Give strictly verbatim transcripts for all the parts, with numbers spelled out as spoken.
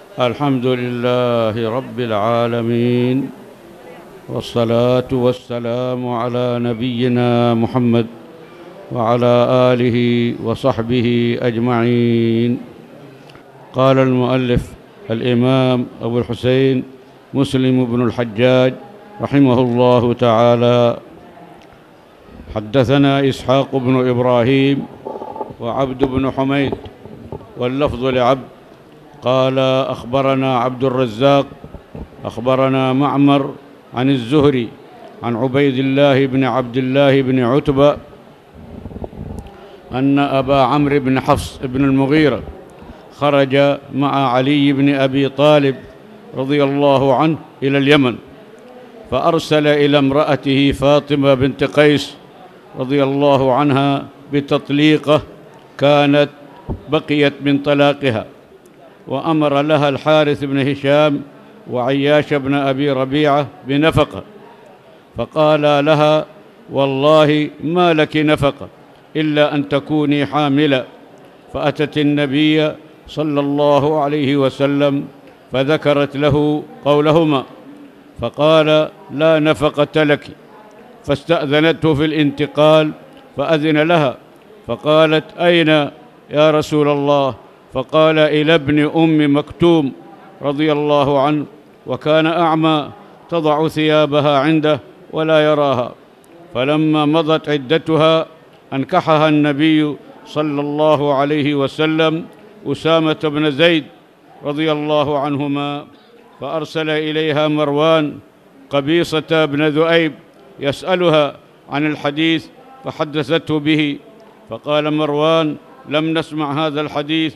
الحمد لله رب العالمين، والصلاة والسلام على نبينا محمد وعلى آله وصحبه أجمعين. قال المؤلف الإمام أبو الحسين مسلم بن الحجاج رحمه الله تعالى: حدثنا إسحاق بن إبراهيم وعبد بن حميد، واللفظ لعبد. قال: أخبرنا عبد الرزاق أخبرنا معمر عن الزهري عن عبيد الله بن عبد الله بن عتبة أن أبا عمرو بن حفص بن المغيرة خرج مع علي بن أبي طالب رضي الله عنه إلى اليمن، فأرسل إلى امرأته فاطمة بنت قيس رضي الله عنها بتطليقة كانت بقيت من طلاقها، وأمر لها الحارث بن هشام وعياش بن أبي ربيعة بنفقة، فقال لها: والله ما لك نفقة إلا أن تكوني حاملة. فأتت النبي صلى الله عليه وسلم فذكرت له قولهما، فقال: لا نفقة لك. فاستأذنته في الانتقال فأذن لها، فقالت: أين يا رسول الله؟ فقال: إلى ابن أم مكتوم رضي الله عنه، وكان أعمى، تضع ثيابها عنده ولا يراها. فلما مضت عدتها أنكحها النبي صلى الله عليه وسلم أسامة بن زيد رضي الله عنهما، فأرسل إليها مروان قبيصة بن ذؤيب يسألها عن الحديث، فحدثته به. فقال مروان: لم نسمع هذا الحديث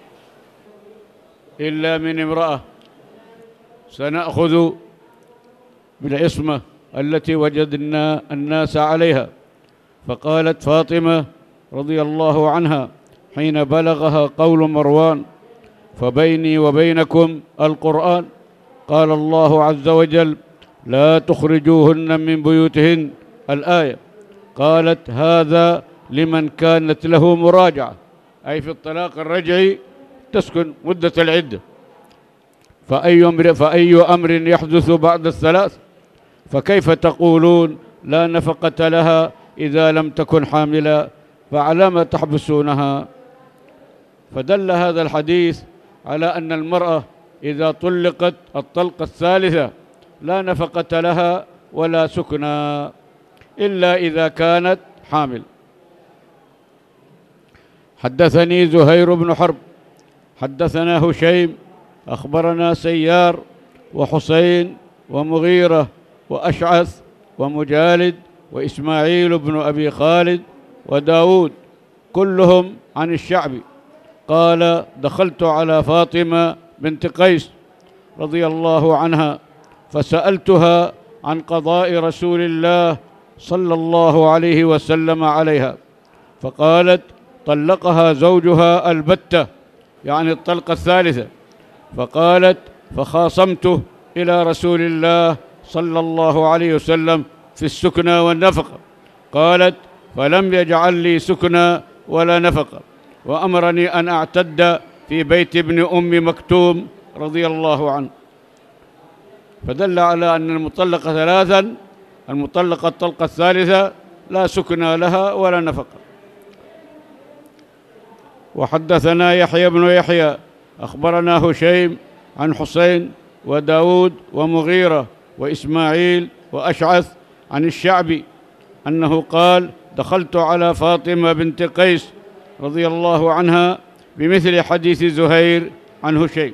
إلا من امرأة سنأخذ بالعصمة التي وجدنا الناس عليها. فقالت فاطمة رضي الله عنها حين بلغها قول مروان: فبيني وبينكم القرآن، قال الله عز وجل: لا تخرجوهن من بيوتهن، الآية. قالت: هذا لمن كانت له مراجعة، أي في الطلاق الرجعي تسكن مدة العدة، فأي أمر, فأي أمر يحدث بعد الثلاث؟ فكيف تقولون لا نفقة لها إذا لم تكن حاملة؟ فعلى ما تحبسونها؟ فدل هذا الحديث على أن المرأة إذا طلقت الطلقة الثالثة لا نفقة لها ولا سكنى إلا إذا كانت حامل. حدثني زهير بن حرب حدثنا هشيم أخبرنا سيار وحسين ومغيرة وأشعث ومجالد وإسماعيل بن أبي خالد وداود كلهم عن الشعبي. قال: دخلت على فاطمة بنت قيس رضي الله عنها فسألتها عن قضاء رسول الله صلى الله عليه وسلم عليها، فقالت: طلقها زوجها البتة، يعني الطلقة الثالثة. فقالت: فخاصمته إلى رسول الله صلى الله عليه وسلم في السكنى والنفقة. قالت: فلم يجعل لي سكنى ولا نفقة، وأمرني أن أعتد في بيت ابن أم مكتوم رضي الله عنه. فدل على أن المطلقة ثلاثا، المطلقة الطلقة الثالثة لا سكنى لها ولا نفقة. وحدثنا يحيى بن يحيى أخبرنا هشيم عن حسين وداود ومغيرة وإسماعيل وأشعث عن الشعبي أنه قال: دخلت على فاطمة بنت قيس رضي الله عنها بمثل حديث زهير عن هشيم.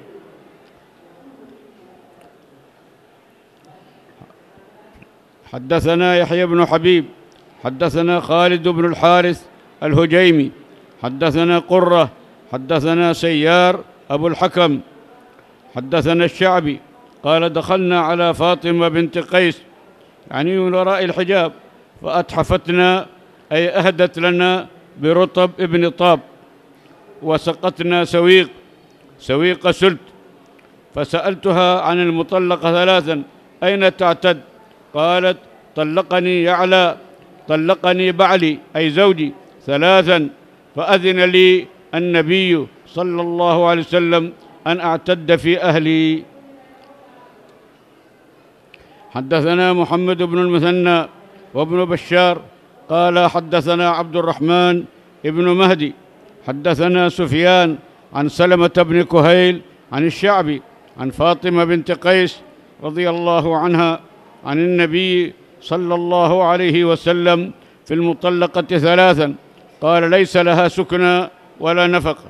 حدثنا يحيى بن حبيب حدثنا خالد بن الحارث الهجيمي حدثنا قرة حدثنا سيار أبو الحكم حدثنا الشعبي قال: دخلنا على فاطمة بنت قيس، يعني من وراء الحجاب، فأتحفتنا، أي أهدت لنا برطب ابن طاب، وسقتنا سويق سويق سلت. فسألتها عن المطلقة ثلاثا: أين تعتد؟ قالت: طلقني يعلى طلقني بعلي، أي زوجي، ثلاثا، فأذن لي النبي صلى الله عليه وسلم أن أعتد في أهلي. حدثنا محمد بن المثنى وابن بشار قال حدثنا عبد الرحمن ابن مهدي حدثنا سفيان عن سلمة بن كهيل عن الشعبي عن فاطمة بنت قيس رضي الله عنها عن النبي صلى الله عليه وسلم في المطلقة ثلاثا قال ليس لها سكنى ولا نفقة.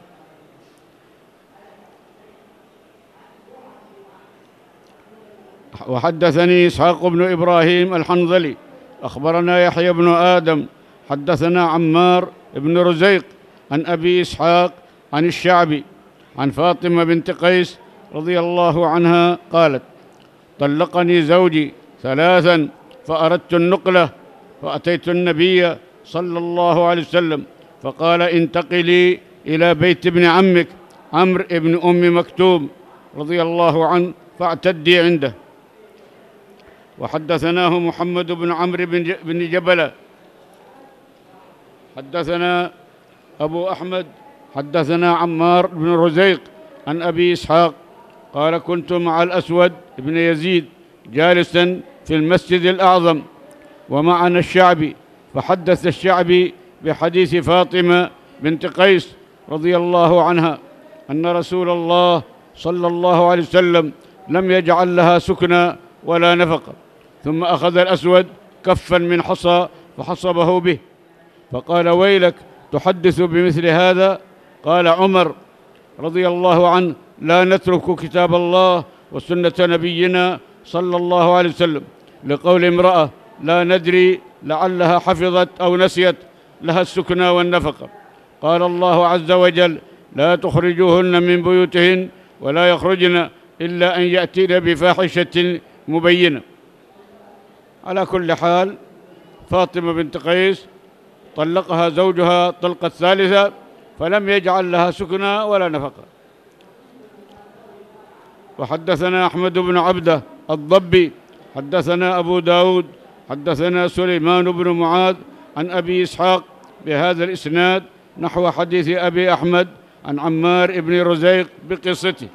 وحدثني إسحاق بن إبراهيم الحنظلي أخبرنا يحيى بن آدم حدثنا عمار بن رزيق عن أبي إسحاق عن الشعبي عن فاطمة بنت قيس رضي الله عنها قالت طلقني زوجي ثلاثا فأردت النقلة فأتيت النبي صلى الله عليه وسلم فقال انتقلي إلى بيت ابن عمك عمرو بن أم مكتوم رضي الله عنه فاعتدي عنده. وحدثناه محمد بن عمرو بن جبلة حدثنا أبو أحمد حدثنا عمار بن رزيق عن أبي إسحاق قال كنت مع الأسود بن يزيد جالسا في المسجد الأعظم ومعنا الشعبي فحدث الشعبي بحديث فاطمة بنت قيس رضي الله عنها أن رسول الله صلى الله عليه وسلم لم يجعل لها سكنى ولا نفقة. ثم أخذ الأسود كفا من حصى فحصبه به فقال ويلك تحدث بمثل هذا؟ قال عمر رضي الله عنه لا نترك كتاب الله وسنة نبينا صلى الله عليه وسلم لقول امرأة لا ندري لعلها حفظت أو نسيت لها السكنى والنفقة. قال الله عز وجل لا تخرجوهن من بيوتهن ولا يخرجن إلا أن يأتين بفاحشة مبينة. على كل حال فاطمة بنت قيس طلقها زوجها طلقة ثالثة فلم يجعل لها سكنى ولا نفقة. وحدثنا أحمد بن عبده الضبي حدثنا أبو داود حدثنا سليمان بن معاذ عن أبي إسحاق بهذا الإسناد نحو حديث أبي أحمد عن عمار بن رزيق بقصته.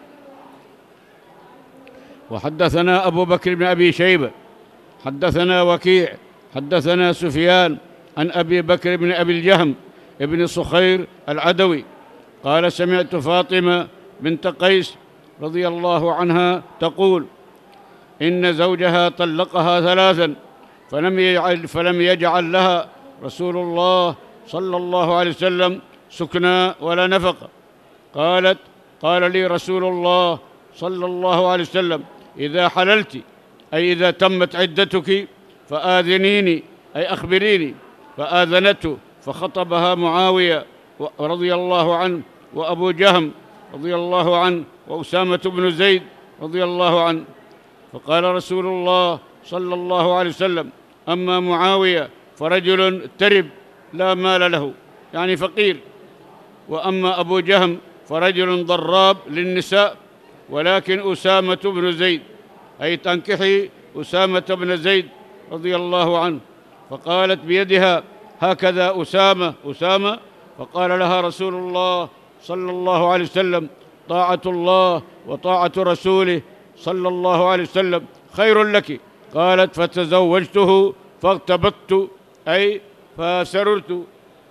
وحدثنا أبو بكر بن أبي شيبة حدثنا وكيع حدثنا سفيان عن أبي بكر بن أبي الجهم ابن صخير العدوي قال سمعت فاطمة بنت قيس رضي الله عنها تقول إن زوجها طلقها ثلاثا فلم يجعل, فلم يجعل لها رسول الله صلى الله عليه وسلم سكنى ولا نفقة. قالت قال لي رسول الله صلى الله عليه وسلم إذا حللت أي إذا تمت عدتك فآذنيني أي أخبريني فآذنته فخطبها معاوية رضي الله عنه وأبو جهم رضي الله عنه وأسامة بن زيد رضي الله عنه. فقال رسول الله صلى الله عليه وسلم أما معاوية فرجل ترب لا مال له يعني فقير، وأما أبو جهم فرجل ضراب للنساء، ولكن أسامة بن زيد أي تنكحي أسامة بن زيد رضي الله عنه. فقالت بيدها هكذا أسامة أسامة، فقال لها رسول الله صلى الله عليه وسلم طاعة الله وطاعة رسوله صلى الله عليه وسلم خير لك. قالت فتزوجته فاغتبطت أي فسررت.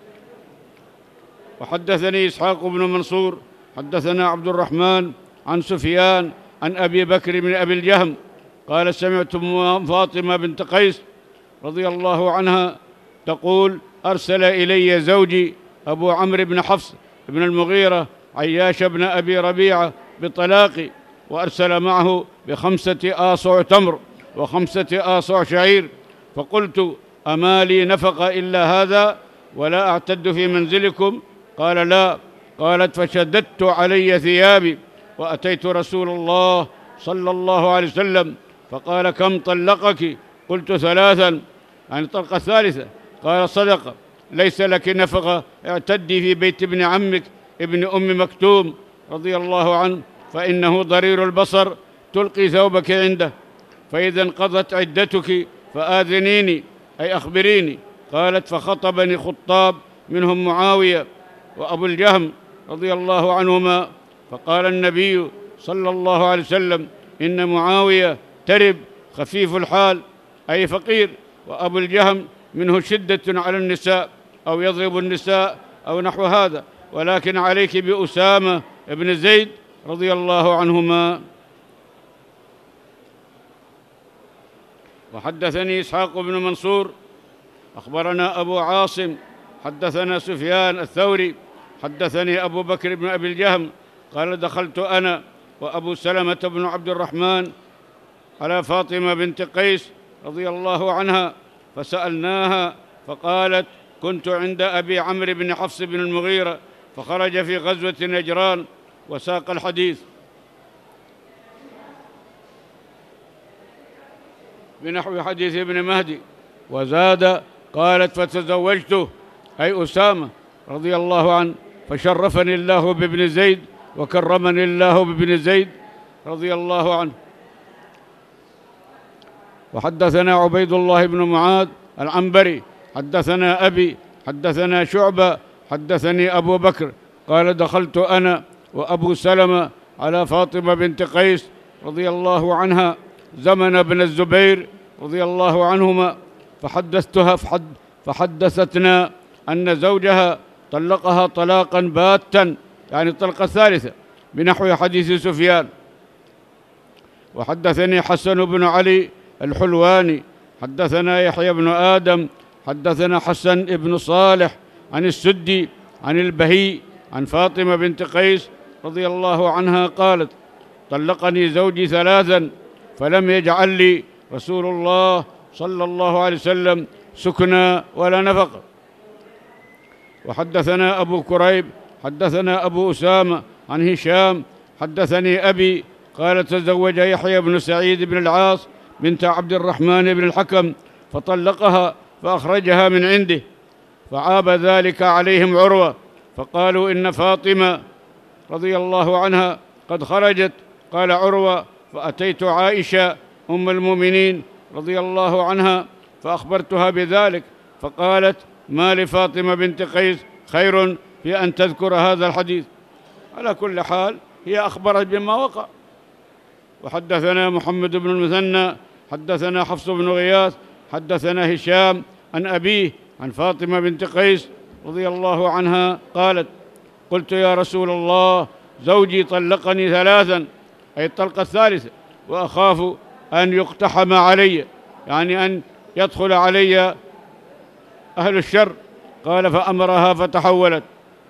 وحدثني إسحاق بن منصور حدثنا عبد الرحمن عن سفيان عن أبي بكر بن أبي الجهم قال سمعت فاطمة بنت قيس رضي الله عنها تقول أرسل إلي زوجي أبو عمرو بن حفص بن المغيرة عياش بن أبي ربيعة بطلاقي، وأرسل معه بخمسة آصع تمر وخمسة آصع شعير، فقلت أما لي نفق إلا هذا ولا أعتد في منزلكم؟ قال لا. قالت فشددت علي ثيابي وأتيت رسول الله صلى الله عليه وسلم فقال كم طلقك؟ قلت ثلاثا يعني طلقة ثالثة. قال صدق ليس لك نفقة، اعتدي في بيت ابن عمك ابن أم مكتوم رضي الله عنه فإنه ضرير البصر تلقي ثوبك عنده، فإذا انقضت عدتك فآذنيني أي أخبريني. قالت فخطبني خطاب منهم معاوية وأبو الجهم رضي الله عنهما، فقال النبي صلى الله عليه وسلم: إن معاوية ترب خفيف الحال، أي فقير، وأبو الجهم منه شدة على النساء أو يضرب النساء أو نحو هذا، ولكن عليك بأسامة بن زيد رضي الله عنهما. وحدثني إسحاق بن منصور أخبرنا أبو عاصم حدثنا سفيان الثوري حدثني أبو بكر بن أبي الجهم قال: دخلت أنا وأبو سلمة بن عبد الرحمن على فاطمة بنت قيس رضي الله عنها فسألناها، فقالت: كنت عند أبي عمرو بن حفص بن المغيرة فخرج في غزوة نجران، وساق الحديث بنحو حديث ابن مهدي. وزاد قالت: فتزوجته، أي أسامة رضي الله عنه، فشرفني الله بابن زيد وكرمني الله بابن زيد رضي الله عنه. وحدثنا عبيد الله بن معاذ العنبري حدثنا أبي حدثنا شعبة حدثني أبو بكر قال: دخلت أنا وأبو سلمة على فاطمة بنت قيس رضي الله عنها زمن ابن الزبير رضي الله عنهما، فحدثتها فحدثتنا أن زوجها طلقها طلاقا باتا، يعني الطلقة الثالثة، بنحو حديث سفيان. وحدثني حسن بن علي الحلواني حدثنا يحيى بن آدم حدثنا حسن بن صالح عن السدي عن البهي عن فاطمة بنت قيس رضي الله عنها قالت: طلقني زوجي ثلاثا فلم يجعل لي رسول الله صلى الله عليه وسلم سكنا ولا نفقة. وحدثنا أبو كريب حدثنا أبو أسامة عن هشام حدثني أبي قال: تزوج يحيى بن سعيد بن العاص بنت عبد الرحمن بن الحكم فطلقها فأخرجها من عنده، فعاب ذلك عليهم عروة، فقالوا: إن فاطمة رضي الله عنها قد خرجت. قال عروة: فأتيت عائشة أم المؤمنين رضي الله عنها فأخبرتها بذلك، فقالت: ما لفاطمة بنت قيس خير في أن تذكر هذا الحديث. على كل حال هي أخبرت بما وقع. وحدثنا محمد بن المثنى حدثنا حفص بن غياث حدثنا هشام عن أبيه عن فاطمة بنت قيس رضي الله عنها قالت: قلت: يا رسول الله، زوجي طلقني ثلاثا، أي الطلقة الثالثة، وأخاف أن يقتحم علي، يعني أن يدخل علي أهل الشر. قال: فأمرها فتحولت.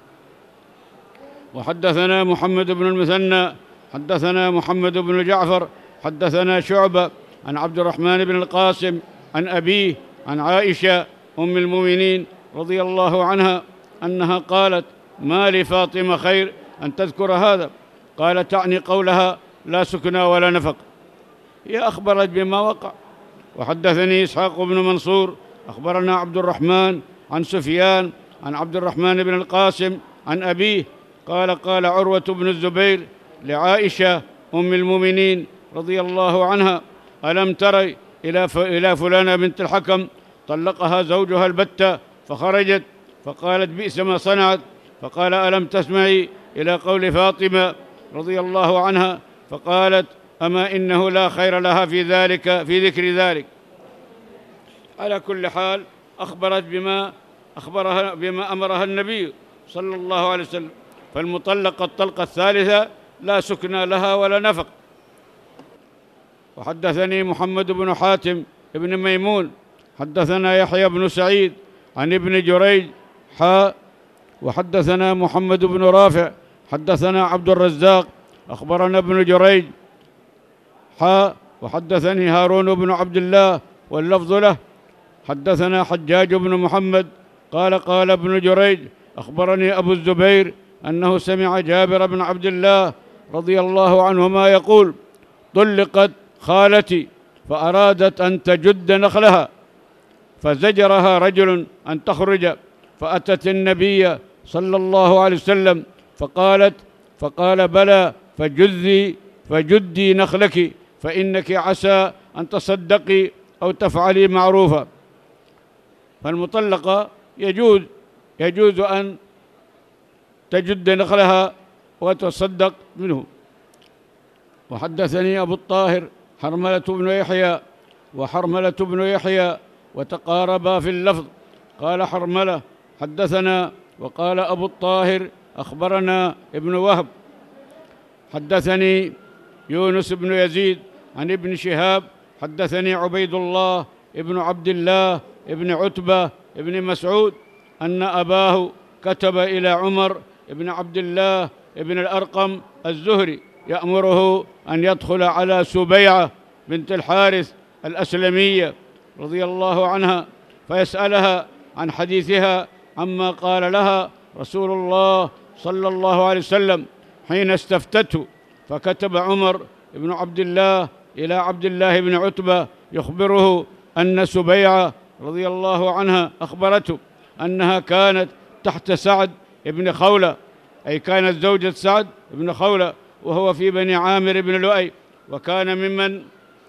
وحدثنا محمد بن المثنى حدثنا محمد بن جعفر حدثنا شعبة عن عبد الرحمن بن القاسم عن أبيه عن عائشة أم المؤمنين رضي الله عنها أنها قالت: ما لفاطمة خير أن تذكر هذا. قال: تعني قولها لا سكنى ولا نفق. هي أخبرت بما وقع. وحدثني إسحاق بن منصور أخبرنا عبد الرحمن عن سفيان عن عبد الرحمن بن القاسم عن أبيه قال: قال عروة بن الزبير لعائشة أم المؤمنين رضي الله عنها: ألم تري إلى إلى فلانة بنت الحكم طلقها زوجها البتة فخرجت؟ فقالت: بئس ما صنعت. فقال: ألم تسمعي إلى قول فاطمة رضي الله عنها؟ فقالت: أما إنه لا خير لها في ذلك في ذكر ذلك. على كل حال أخبرت بما أخبرها بما أمرها النبي صلى الله عليه وسلم. فالمطلقة الطلقة الثالثة لا سكن لها ولا نفق. وحدثني محمد بن حاتم ابن ميمون حدثنا يحيى بن سعيد عن ابن جريج حاء. وحدثنا محمد بن رافع حدثنا عبد الرزاق أخبرنا ابن جريج حاء. وحدثني هارون بن عبد الله واللفظ له. حدثنا حجاج بن محمد قال: قال ابن جريج: أخبرني أبو الزبير أنه سمع جابر بن عبد الله رضي الله عنهما يقول: طلقت خالتي فأرادت أن تجد نخلها فزجرها رجل أن تخرج، فأتت النبي صلى الله عليه وسلم فقالت فقال: بلى، فجذي فجدي نخلك فإنك عسى أن تصدقي أو تفعلي معروفا. فالمطلقة يجوز يجوز أن تجد نخلها وتصدق منه. وحدثني أبو الطاهر حرملة بن يحيى وحرملة بن يحيى وتقاربا في اللفظ. قال حرملة حدثنا، وقال أبو الطاهر أخبرنا ابن وهب. حدثني يونس بن يزيد عن ابن شهاب حدثني عبيد الله ابن عبد الله ابن عتبة ابن مسعود أن أباه كتب إلى عمر ابن عبد الله ابن الأرقم الزهري يأمره أن يدخل على سبيعة بنت الحارث الأسلمية رضي الله عنها فيسألها عن حديثها عما قال لها رسول الله صلى الله عليه وسلم حين استفتته. فكتب عمر بن عبد الله إلى عبد الله بن عتبة يخبره أن سبيعة رضي الله عنها أخبرته أنها كانت تحت سعد بن خولة، أي كانت زوجة سعد بن خولة، وهو في بني عامر بن لؤي، وكان ممن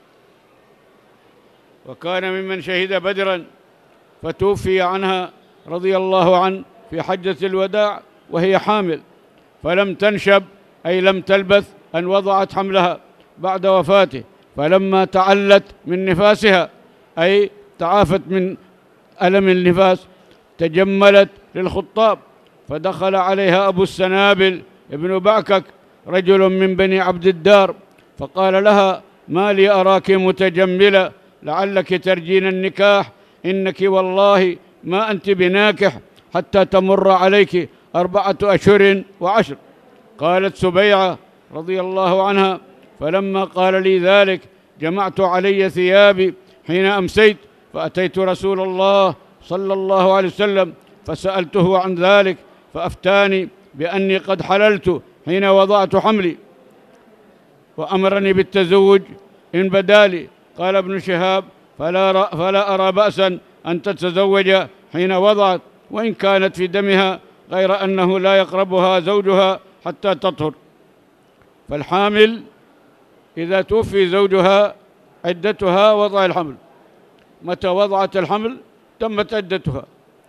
وكان ممن شهد بدرا، فتوفي عنها رضي الله عنه في حجة الوداع وهي حامل، فلم تنشب أي لم تلبث أن وضعت حملها بعد وفاته، فلما تعلت من نفاسها أي تعافت من ألم النفاس تجملت للخطاب، فدخل عليها أبو السنابل ابن بعكك رجل من بني عبد الدار فقال لها: ما لي أراك متجملة، لعلك ترجين النكاح، إنك والله ما أنت بناكح حتى تمر عليك أربعة أشهر وعشر. قالت سبيعة رضي الله عنها: فلما قال لي ذلك جمعت علي ثيابي حين أمسيت، فأتيت رسول الله صلى الله عليه وسلم فسألته عن ذلك، فأفتاني بأني قد حللت حين وضعت حملي، وأمرني بالتزوج إن بدالي. قال ابن شهاب: فلا, فلا أرى بأسا أن تتزوج حين وضعت، وإن كانت في دمها، غير أنه لا يقربها زوجها حتى تطهر. فالحامل إذا توفي زوجها عدتها وضع الحمل، متى وضعت الحمل تمت عدتها،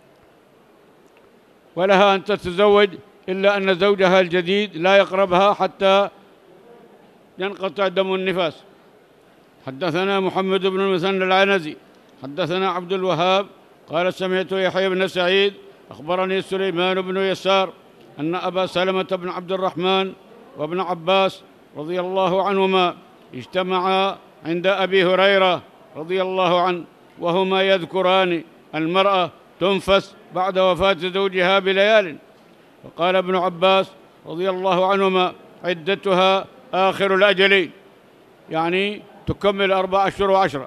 ولها أن تتزوج إلا أن زوجها الجديد لا يقربها حتى ينقطع دم النفاس. حدثنا محمد بن المثنى العنزي حدثنا عبد الوهاب قال: سمعت يحيى بن سعيد أخبرني سليمان بن يسار أن أبا سلمة بن عبد الرحمن وابن عباس رضي الله عنهما اجتمعا عند أبي هريرة رضي الله عنه، وهما يذكران المرأة تنفس بعد وفاة زوجها بليال، فقال ابن عباس رضي الله عنهما: عدتها آخر الأجل، يعني تكمل أربع أشهر وعشرة.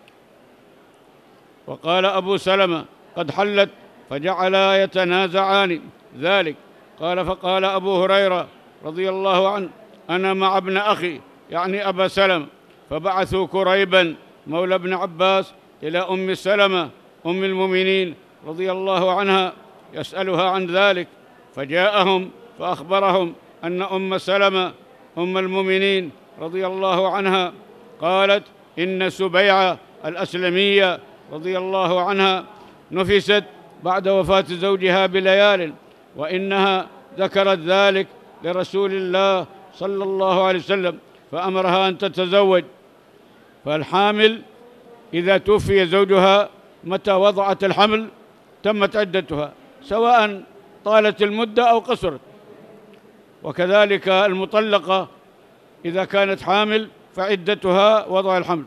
وقال أبو سلمة: قد حلت، فجعلا يتنازعان ذلك. قال: فقال أبو هريرة رضي الله عنه: أنا مع ابن أخي، يعني أبا سلمة، فبعثوا كريبا مولى ابن عباس إلى أم سلمة أم المؤمنين رضي الله عنها يسألها عن ذلك، فجاءهم فأخبرهم أن أم سلمة أم المؤمنين رضي الله عنها قالت: إن سبيعة الأسلمية رضي الله عنها نفست بعد وفاة زوجها بليال، وإنها ذكرت ذلك لرسول الله صلى الله عليه وسلم فأمرها أن تتزوج. فالحامل إذا توفي زوجها متى وضعت الحمل تمت عدتها، سواء طالت المدة أو قصرت. وكذلك المطلقة إذا كانت حامل فعدتها وضع الحمل.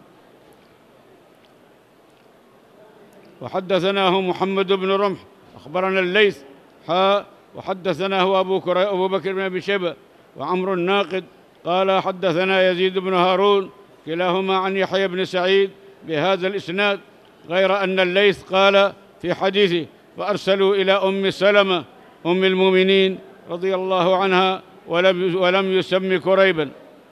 وحدثناه محمد بن رمح أخبرنا الليث حاء وحدثناه أبو, أبو بكر بن أبي شيبة وعمر الناقد قال: حدثنا يزيد بن هارون كلاهما عن يحيى بن سعيد بهذا الإسناد، غير أن الليث قال في حديثه: فأرسلوا إلى أم سلمة أم المؤمنين رضي الله عنها ولم, ولم يسم كريبا.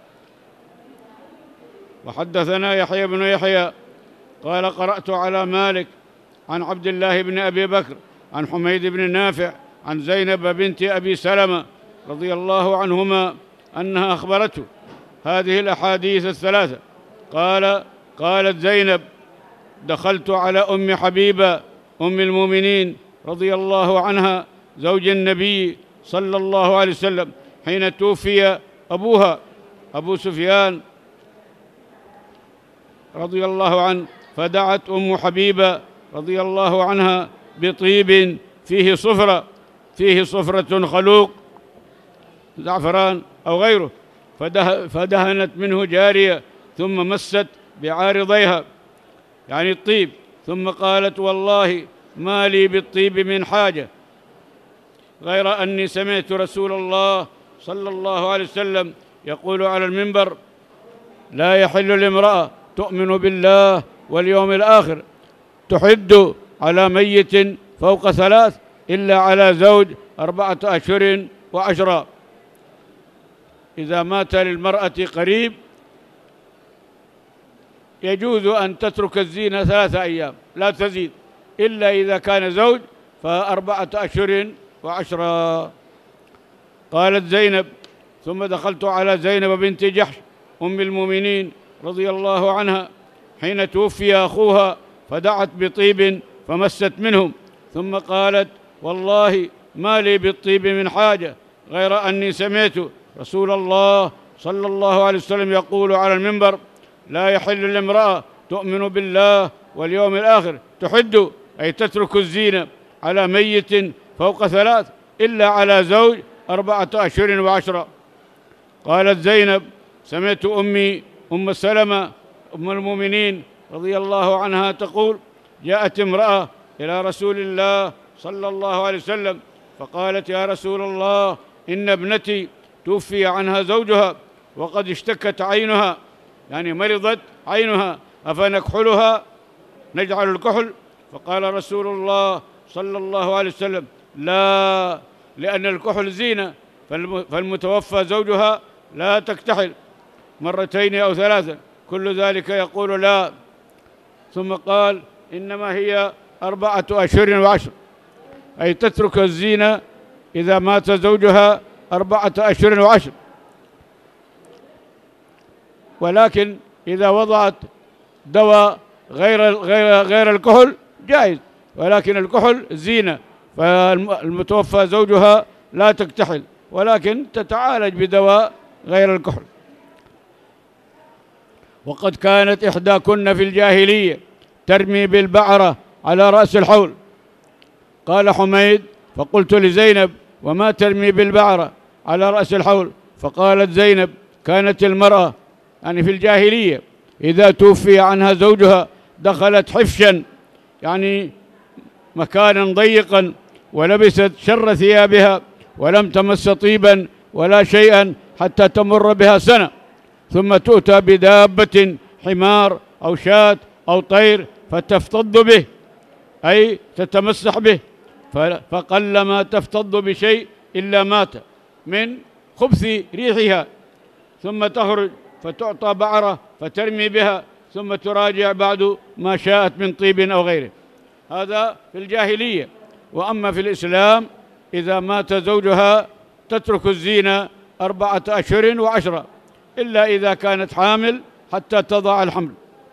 وحدثنا يحيى بن يحيى قال: قرأت على مالك عن عبد الله بن أبي بكر عن حميد بن نافع عن زينب بنت أبي سلمة رضي الله عنهما أنها أخبرته هذه الأحاديث الثلاثة. قال قالت زينب: دخلت على أم حبيبة أم المؤمنين رضي الله عنها زوج النبي صلى الله عليه وسلم حين توفي أبوها، أبو سفيان رضي الله عنه، فدعت أم حبيبة رضي الله عنها بطيب فيه صفرة فيه صفرة خلوق زعفران أو غيره، فده فدهنت منه جارية ثم مست بعارضيها يعني الطيب، ثم قالت: والله ما لي بالطيب من حاجة غير أني سمعت رسول الله صلى الله عليه وسلم يقول على المنبر: لا يحل لامرأة تؤمن بالله واليوم الآخر تحد على ميت فوق ثلاث إلا على زوج أربعة أشهر وعشرة. إذا مات للمرأة قريب يجوز أن تترك الزينة ثلاثة أيام لا تزيد، إلا إذا كان زوج فأربعة أشهر وعشرة. قالت زينب: ثم دخلت على زينب بنت جحش أم المؤمنين رضي الله عنها حين توفي أخوها، فدعت بطيب فمست منهم، ثم قالت: والله ما لي بالطيب من حاجة غير أني سمعت رسول الله صلى الله عليه وسلم يقول على المنبر: لا يحل لامرأة تؤمن بالله واليوم الآخر تحد أي تترك الزينة على ميت فوق ثلاث إلا على زوج أربعة أشهر وعشرة. قالت زينب: سمعت أمي أم سلمة أم المؤمنين رضي الله عنها تقول: جاءت امرأة إلى رسول الله صلى الله عليه وسلم فقالت: يا رسول الله، إن ابنتي توفي عنها زوجها وقد اشتكت عينها، يعني مرضت عينها، أفنكحلها نجعل الكحل؟ فقال رسول الله صلى الله عليه وسلم: لا، لأن الكحل زينة، فالمتوفى زوجها لا تكتحل مرتين أو ثلاثا، كل ذلك يقول لا. ثم قال: إنما هي أربعة أشهر وعشر، أي تترك الزينة إذا مات زوجها أربعة أشهر وعشر، ولكن إذا وضعت دواء غير غير غير الكحل جائز، ولكن الكحل زينة، فالمتوفى زوجها لا تكتحل، ولكن تتعالج بدواء غير الكحل. وقد كانت إحداكن في الجاهلية ترمي بالبعرة على رأس الحول. قال حميد: فقلت لزينب: وما ترمي بالبعرة على رأس الحول؟ فقالت زينب: كانت المرأة يعني في الجاهلية إذا توفي عنها زوجها دخلت حفشا، يعني مكانا ضيقا، ولبست شر ثيابها ولم تمس طيبا ولا شيئا حتى تمر بها سنة، ثم تؤتى بدابة حمار أو شاة أو طير فتفتض به، أي تتمسح به، فقلما تفتض بشيء إلا مات من خبث ريحها، ثم تخرج فتعطى بعرة فترمي بها، ثم تراجع بعد ما شاءت من طيب أو غيره. هذا في الجاهلية. وأما في الإسلام إذا مات زوجها تترك الزينة أربعة أشهر وعشرة، إلا إذا كانت حامل حتى تضع الحمل.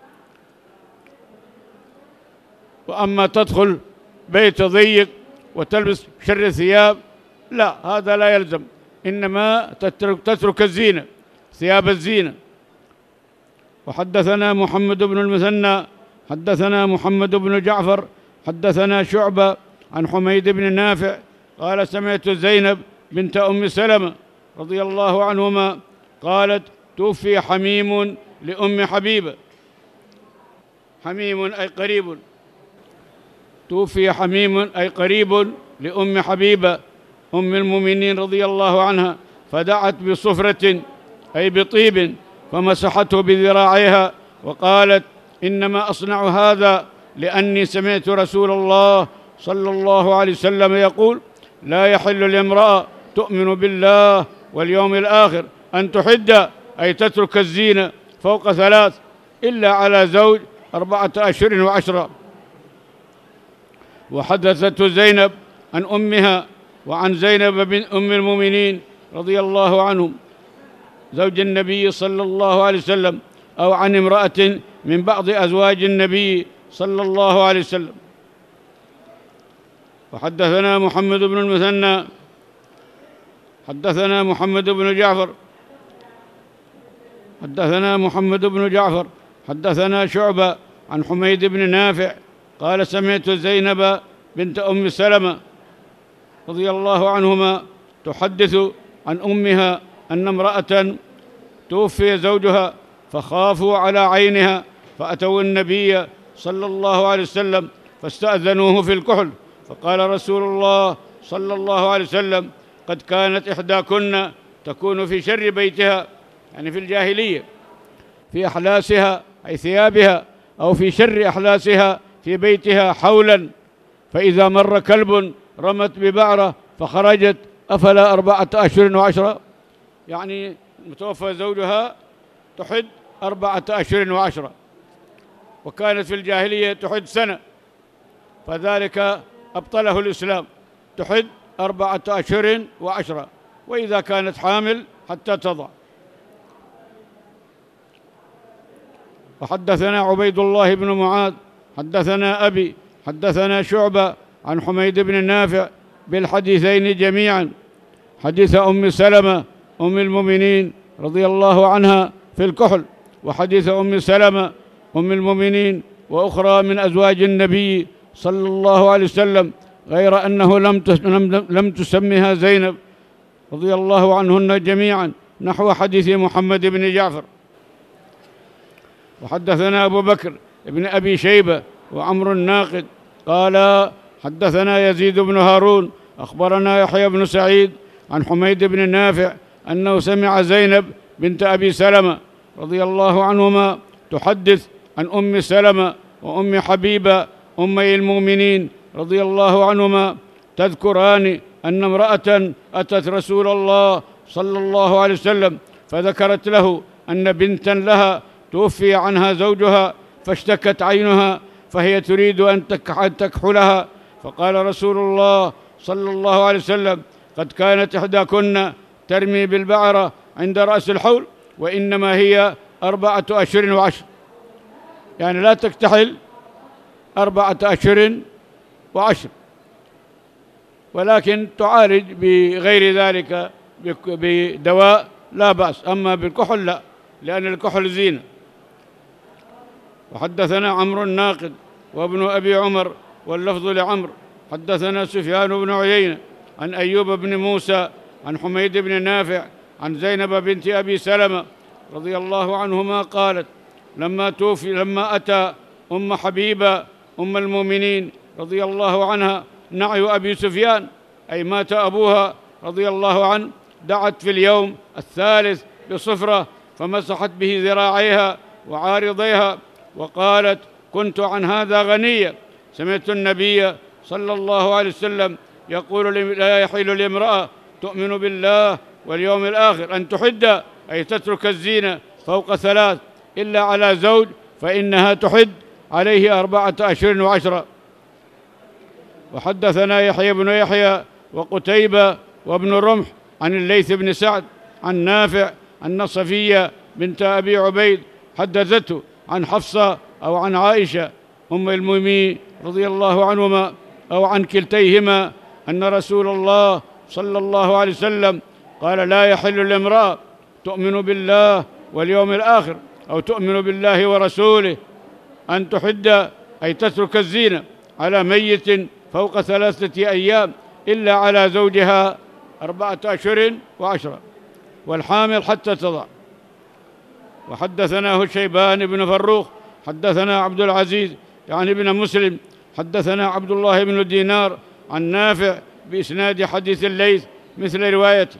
وأما تدخل بيت ضيق وتلبس شر الثياب لا، هذا لا يلزم، إنما تترك, تترك الزينة، ثياب الزينة. وحدثنا محمد بن المثنى حدثنا محمد بن جعفر حدثنا شعبة عن حميد بن نافع قال: سمعت زينب بنت أم سلمة رضي الله عنهما قالت: توفي حميم لأم حبيبة. حميم أي قريب، توفي حميم أي قريب لأم حبيبة أم المؤمنين رضي الله عنها، فدعت بصفرة أي بطيب فمسحته بذراعيها وقالت: إنما أصنع هذا لأني سمعت رسول الله صلى الله عليه وسلم يقول: لا يحل لامرأة تؤمن بالله واليوم الآخر أن تحد أي تترك الزينة فوق ثلاث إلا على زوج أربعة أشهر وعشرة. وحدثته زينب عن أمها وعن زينب بن أم المؤمنين رضي الله عنهم زوج النبي صلى الله عليه وسلم، أو عن امرأة من بعض أزواج النبي صلى الله عليه وسلم. وحدثنا محمد بن المثنى حدثنا محمد بن جعفر حدثنا محمد بن جعفر حدثنا شعبة عن حميد بن نافع قال سمعت زينب بنت أم سلمة رضي الله عنهما تحدث عن أمها أن امرأة توفي زوجها فخافوا على عينها فأتوا النبي صلى الله عليه وسلم فاستأذنوه في الكحل، فقال رسول الله صلى الله عليه وسلم: قد كانت إحداكن تكون في شر بيتها، يعني في الجاهلية، في أحلاسها أي ثيابها، أو في شر أحلاسها في بيتها حولا، فإذا مر كلب رمت ببعرة فخرجت أفلا أربعة أشهر وعشرة، يعني متوفى زوجها تحد أربعة أشهر وعشرة، وكانت في الجاهلية تحد سنة، فذلك أبطله الإسلام، تحد أربعة أشهر وعشرة، وإذا كانت حامل حتى تضع. وحدثنا عبيد الله بن معاذ حدثنا أبي حدثنا شعبة عن حميد بن نافع بالحديثين جميعا، حديث أم سلمة أم المؤمنين رضي الله عنها في الكحل، وحديث أم سلمة أم المؤمنين وأخرى من أزواج النبي صلى الله عليه وسلم، غير أنه لم لم تسمها زينب رضي الله عنهن جميعا، نحو حديث محمد بن جعفر. وحدثنا أبو بكر بن أبي شيبة وعمر الناقد قال حدثنا يزيد بن هارون أخبرنا يحيى بن سعيد عن حميد بن نافع أنه سمع زينب بنت أبي سلمة رضي الله عنهما تحدث عن أم سلمة وأم حبيبة أمي المؤمنين رضي الله عنهما تذكران أن امرأة أتت رسول الله صلى الله عليه وسلم فذكرت له أن بنتا لها توفي عنها زوجها فاشتكت عينها فهي تريد أن تكحلها، فقال رسول الله صلى الله عليه وسلم: قد كانت إحداكن ترمي بالبعرة عند رأس الحول، وإنما هي أربعة أشهر وعشر، يعني لا تكتحل أربعة أشهر وعشر، ولكن تعالج بغير ذلك بدواء لا بأس، أما بالكحل لا، لأن الكحل زينة. وحدثنا عمرو الناقد وابن أبي عمر واللفظ لعمر حدثنا سفيان بن عيينة عن أيوب بن موسى عن حميد بن نافع عن زينب بنت أبي سلمة رضي الله عنهما قالت: لما توفي لما أتى أم حبيبة أم المؤمنين رضي الله عنها نعي أبي سفيان، أي مات أبوها رضي الله عنه، دعت في اليوم الثالث بصفرة فمسحت به ذراعيها وعارضيها وقالت: كنت عن هذا غنية، سمعت النبي صلى الله عليه وسلم يقول: لا يحل لامرأة تؤمن بالله واليوم الآخر أن تحد، أي تترك الزينة فوق ثلاث، إلا على زوج فإنها تحد عليه أربعة أشهر وعشرة. وحدثنا يحيى بن يحيى وقتيبة وابن رمح عن الليث بن سعد عن نافع أن صفية بنت أبي عبيد حدثته عن حفصة أو عن عائشة أم المؤمنين رضي الله عنهما أو عن كلتيهما أن رسول الله صلى الله عليه وسلم قال: لا يحل لامرأة تؤمن بالله واليوم الآخر أو تؤمن بالله ورسوله أن تحد، أي تترك الزينة على ميت فوق ثلاثة أيام، إلا على زوجها أربعة أشهر وعشرة، والحامل حتى تضع. وحدثناه شيبان بن فروخ حدثنا عبد العزيز يعني ابن مسلم حدثنا عبد الله بن دينار عن نافع بإسناد حديث الليث مثل روايته.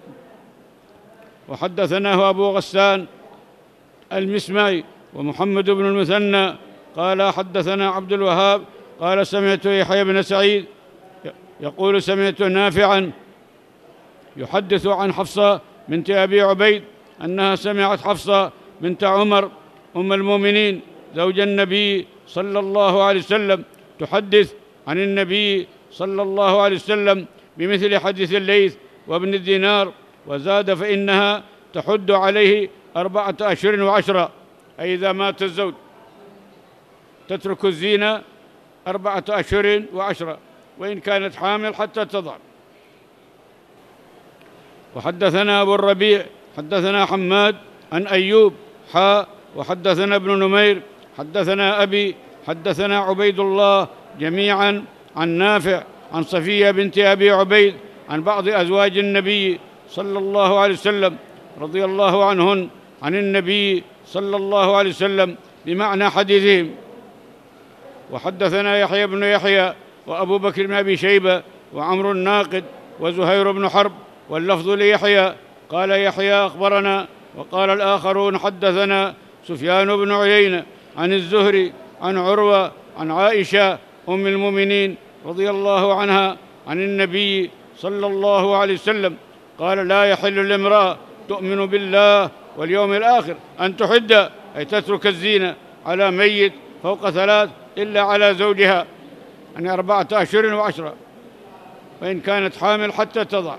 وحدثناه أبو غسان المسمعي ومحمد بن المثنى قال حدثنا عبد الوهاب قال سمعت يحيى بن سعيد يقول: سمعت نافعا يحدث عن حفصة بنت أبي عبيد أنها سمعت حفصة بنت عمر أم المؤمنين زوج النبي صلى الله عليه وسلم تحدث عن النبي صلى الله عليه وسلم بمثل حديث الليث وابن الدينار، وزاد: فإنها تحد عليه أربعة أشهر وعشرة، أي إذا مات الزوج تترك الزينة أربعة أشهر وعشرة، وإن كانت حامل حتى تضع. وحدثنا أبو الربيع حدثنا حماد عن أيوب حاء وحدثنا ابن نمير حدثنا أبي حدثنا عبيد الله جميعا عن نافع عن صفية بنت أبي عبيد عن بعض أزواج النبي صلى الله عليه وسلم رضي الله عنهن عن النبي صلى الله عليه وسلم بمعنى حديثهم. وحدثنا يحيى بن يحيى وأبو بكر بن أبي شيبة وعمرو الناقد وزهير بن حرب، واللفظ ليحيى قال يحيى أخبرنا، وقال الآخرون حدثنا سفيان بن عيينة عن الزهري عن عروة عن عائشة أم المؤمنين رضي الله عنها عن النبي صلى الله عليه وسلم قال لا يحل لامرأة تؤمن بالله واليوم الآخر أن تحد، أي تترك الزينة على ميت فوق ثلاث إلا على زوجها، يعني أربعة أشهر وعشرة، وإن كانت حامل حتى تضع.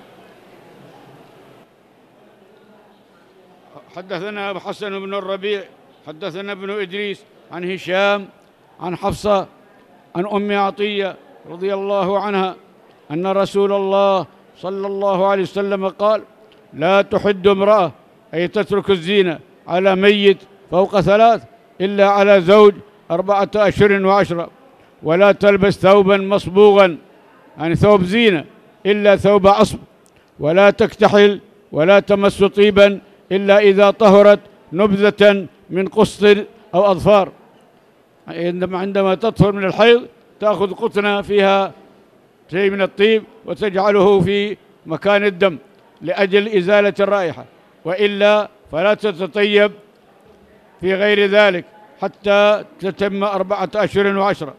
حدثنا أبو حسن بن الربيع حدثنا ابن إدريس عن هشام عن حفصة عن أم عطية رضي الله عنها أن رسول الله صلى الله عليه وسلم قال لا تحد امرأة، أي تترك الزينة على ميت فوق ثلاث إلا على زوج أربعة أشهر وعشرة، ولا تلبس ثوبا مصبوغا، يعني ثوب زينة، إلا ثوب عصب، ولا تكتحل ولا تمس طيبا إلا إذا طهرت نبذة من قسط أو أظفار. عندما تطهر من الحيض تأخذ قطنة فيها شيء من الطيب وتجعله في مكان الدم لأجل إزالة الرائحة، وإلا فلا تتطيب في غير ذلك حتى تتم أربعة أشهر وعشرة.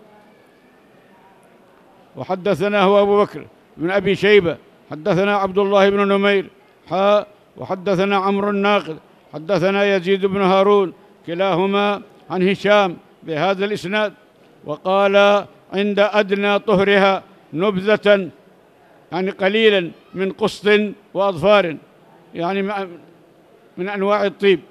وحدثنا هو أبو بكر بن أبي شيبة حدثنا عبد الله بن نمير حاء وحدثنا عمرو الناقد حدثنا يزيد بن هارون كلاهما عن هشام بهذا الإسناد، وقال عند أدنى طهرها نبذة، يعني قليلا من قسط وأظفار، يعني من أنواع الطيب.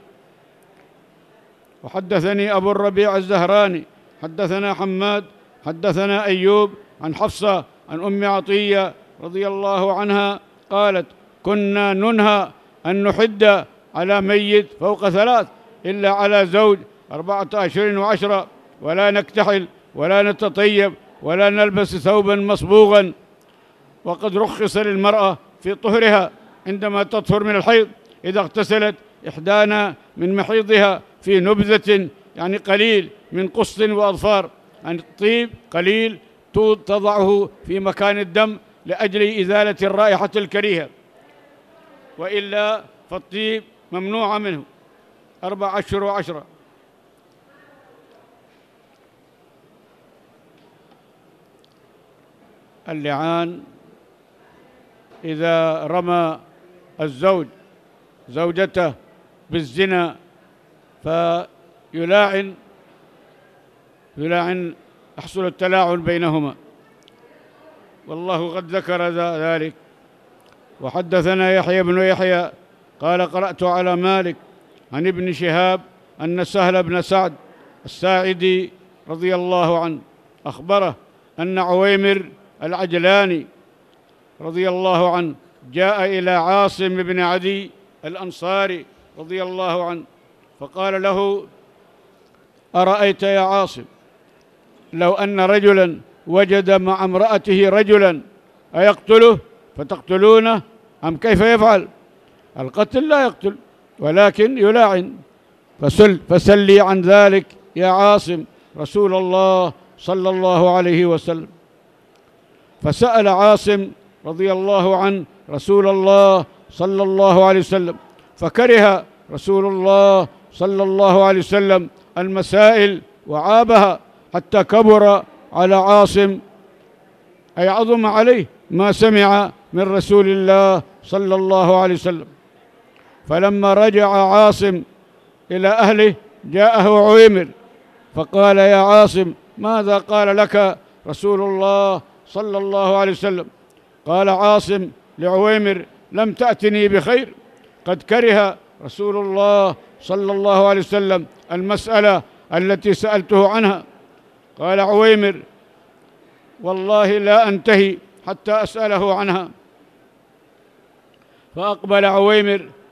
وحدثني أبو الربيع الزهراني حدثنا حماد حدثنا أيوب عن حفصة عن أم عطية رضي الله عنها قالت كنا ننهى أن نحد على ميت فوق ثلاث إلا على زوج أربعة أشهر وعشرة، ولا نكتحل ولا نتطيب ولا نلبس ثوبا مصبوغا. وقد رخص للمرأة في طهرها عندما تطهر من الحيض إذا اغتسلت إحدانا من محيضها في نبذة، يعني قليل من قسط وأظفار، يعني الطيب قليل تضعه في مكان الدم لأجل إزالة الرائحة الكريهة، وإلا فالطيب ممنوع منه أربع أشهر وعشرة. اللعان إذا رمى الزوج زوجته بالزنا فيلاعن يلاعن يحصل التلاعن بينهما، والله قد ذكر ذلك. وحدثنا يحيى بن يحيى قال قرأت على مالك عن ابن شهاب أن سهل بن سعد الساعدي رضي الله عنه أخبره أن عويمر العجلاني رضي الله عنه جاء إلى عاصم بن عدي الأنصاري رضي الله عنه فقال له أرأيت يا عاصم لو أن رجلا وجد مع امرأته رجلا أيقتله فتقتلونه أم كيف يفعل؟ القتل لا يقتل ولكن يلاعن، فسل فسلي عن ذلك يا عاصم رسول الله صلى الله عليه وسلم. فسأل عاصم رضي الله عنه رسول الله صلى الله عليه وسلم، فكره رسول الله صلى الله عليه وسلم المسائل وعابها حتى كبر على عاصم، أي عظم عليه ما سمع من رسول الله صلى الله عليه وسلم. فلما رجع عاصم إلى أهله جاءه عويمر فقال يا عاصم ماذا قال لك رسول الله صلى الله عليه وسلم؟ قال عاصم لعويمر لم تأتني بخير، قد كره رسول الله صلى الله عليه وسلم المسألة التي سألته عنها. قال عويمر والله لا أنتهي حتى أسأله عنها. فأقبل عويمر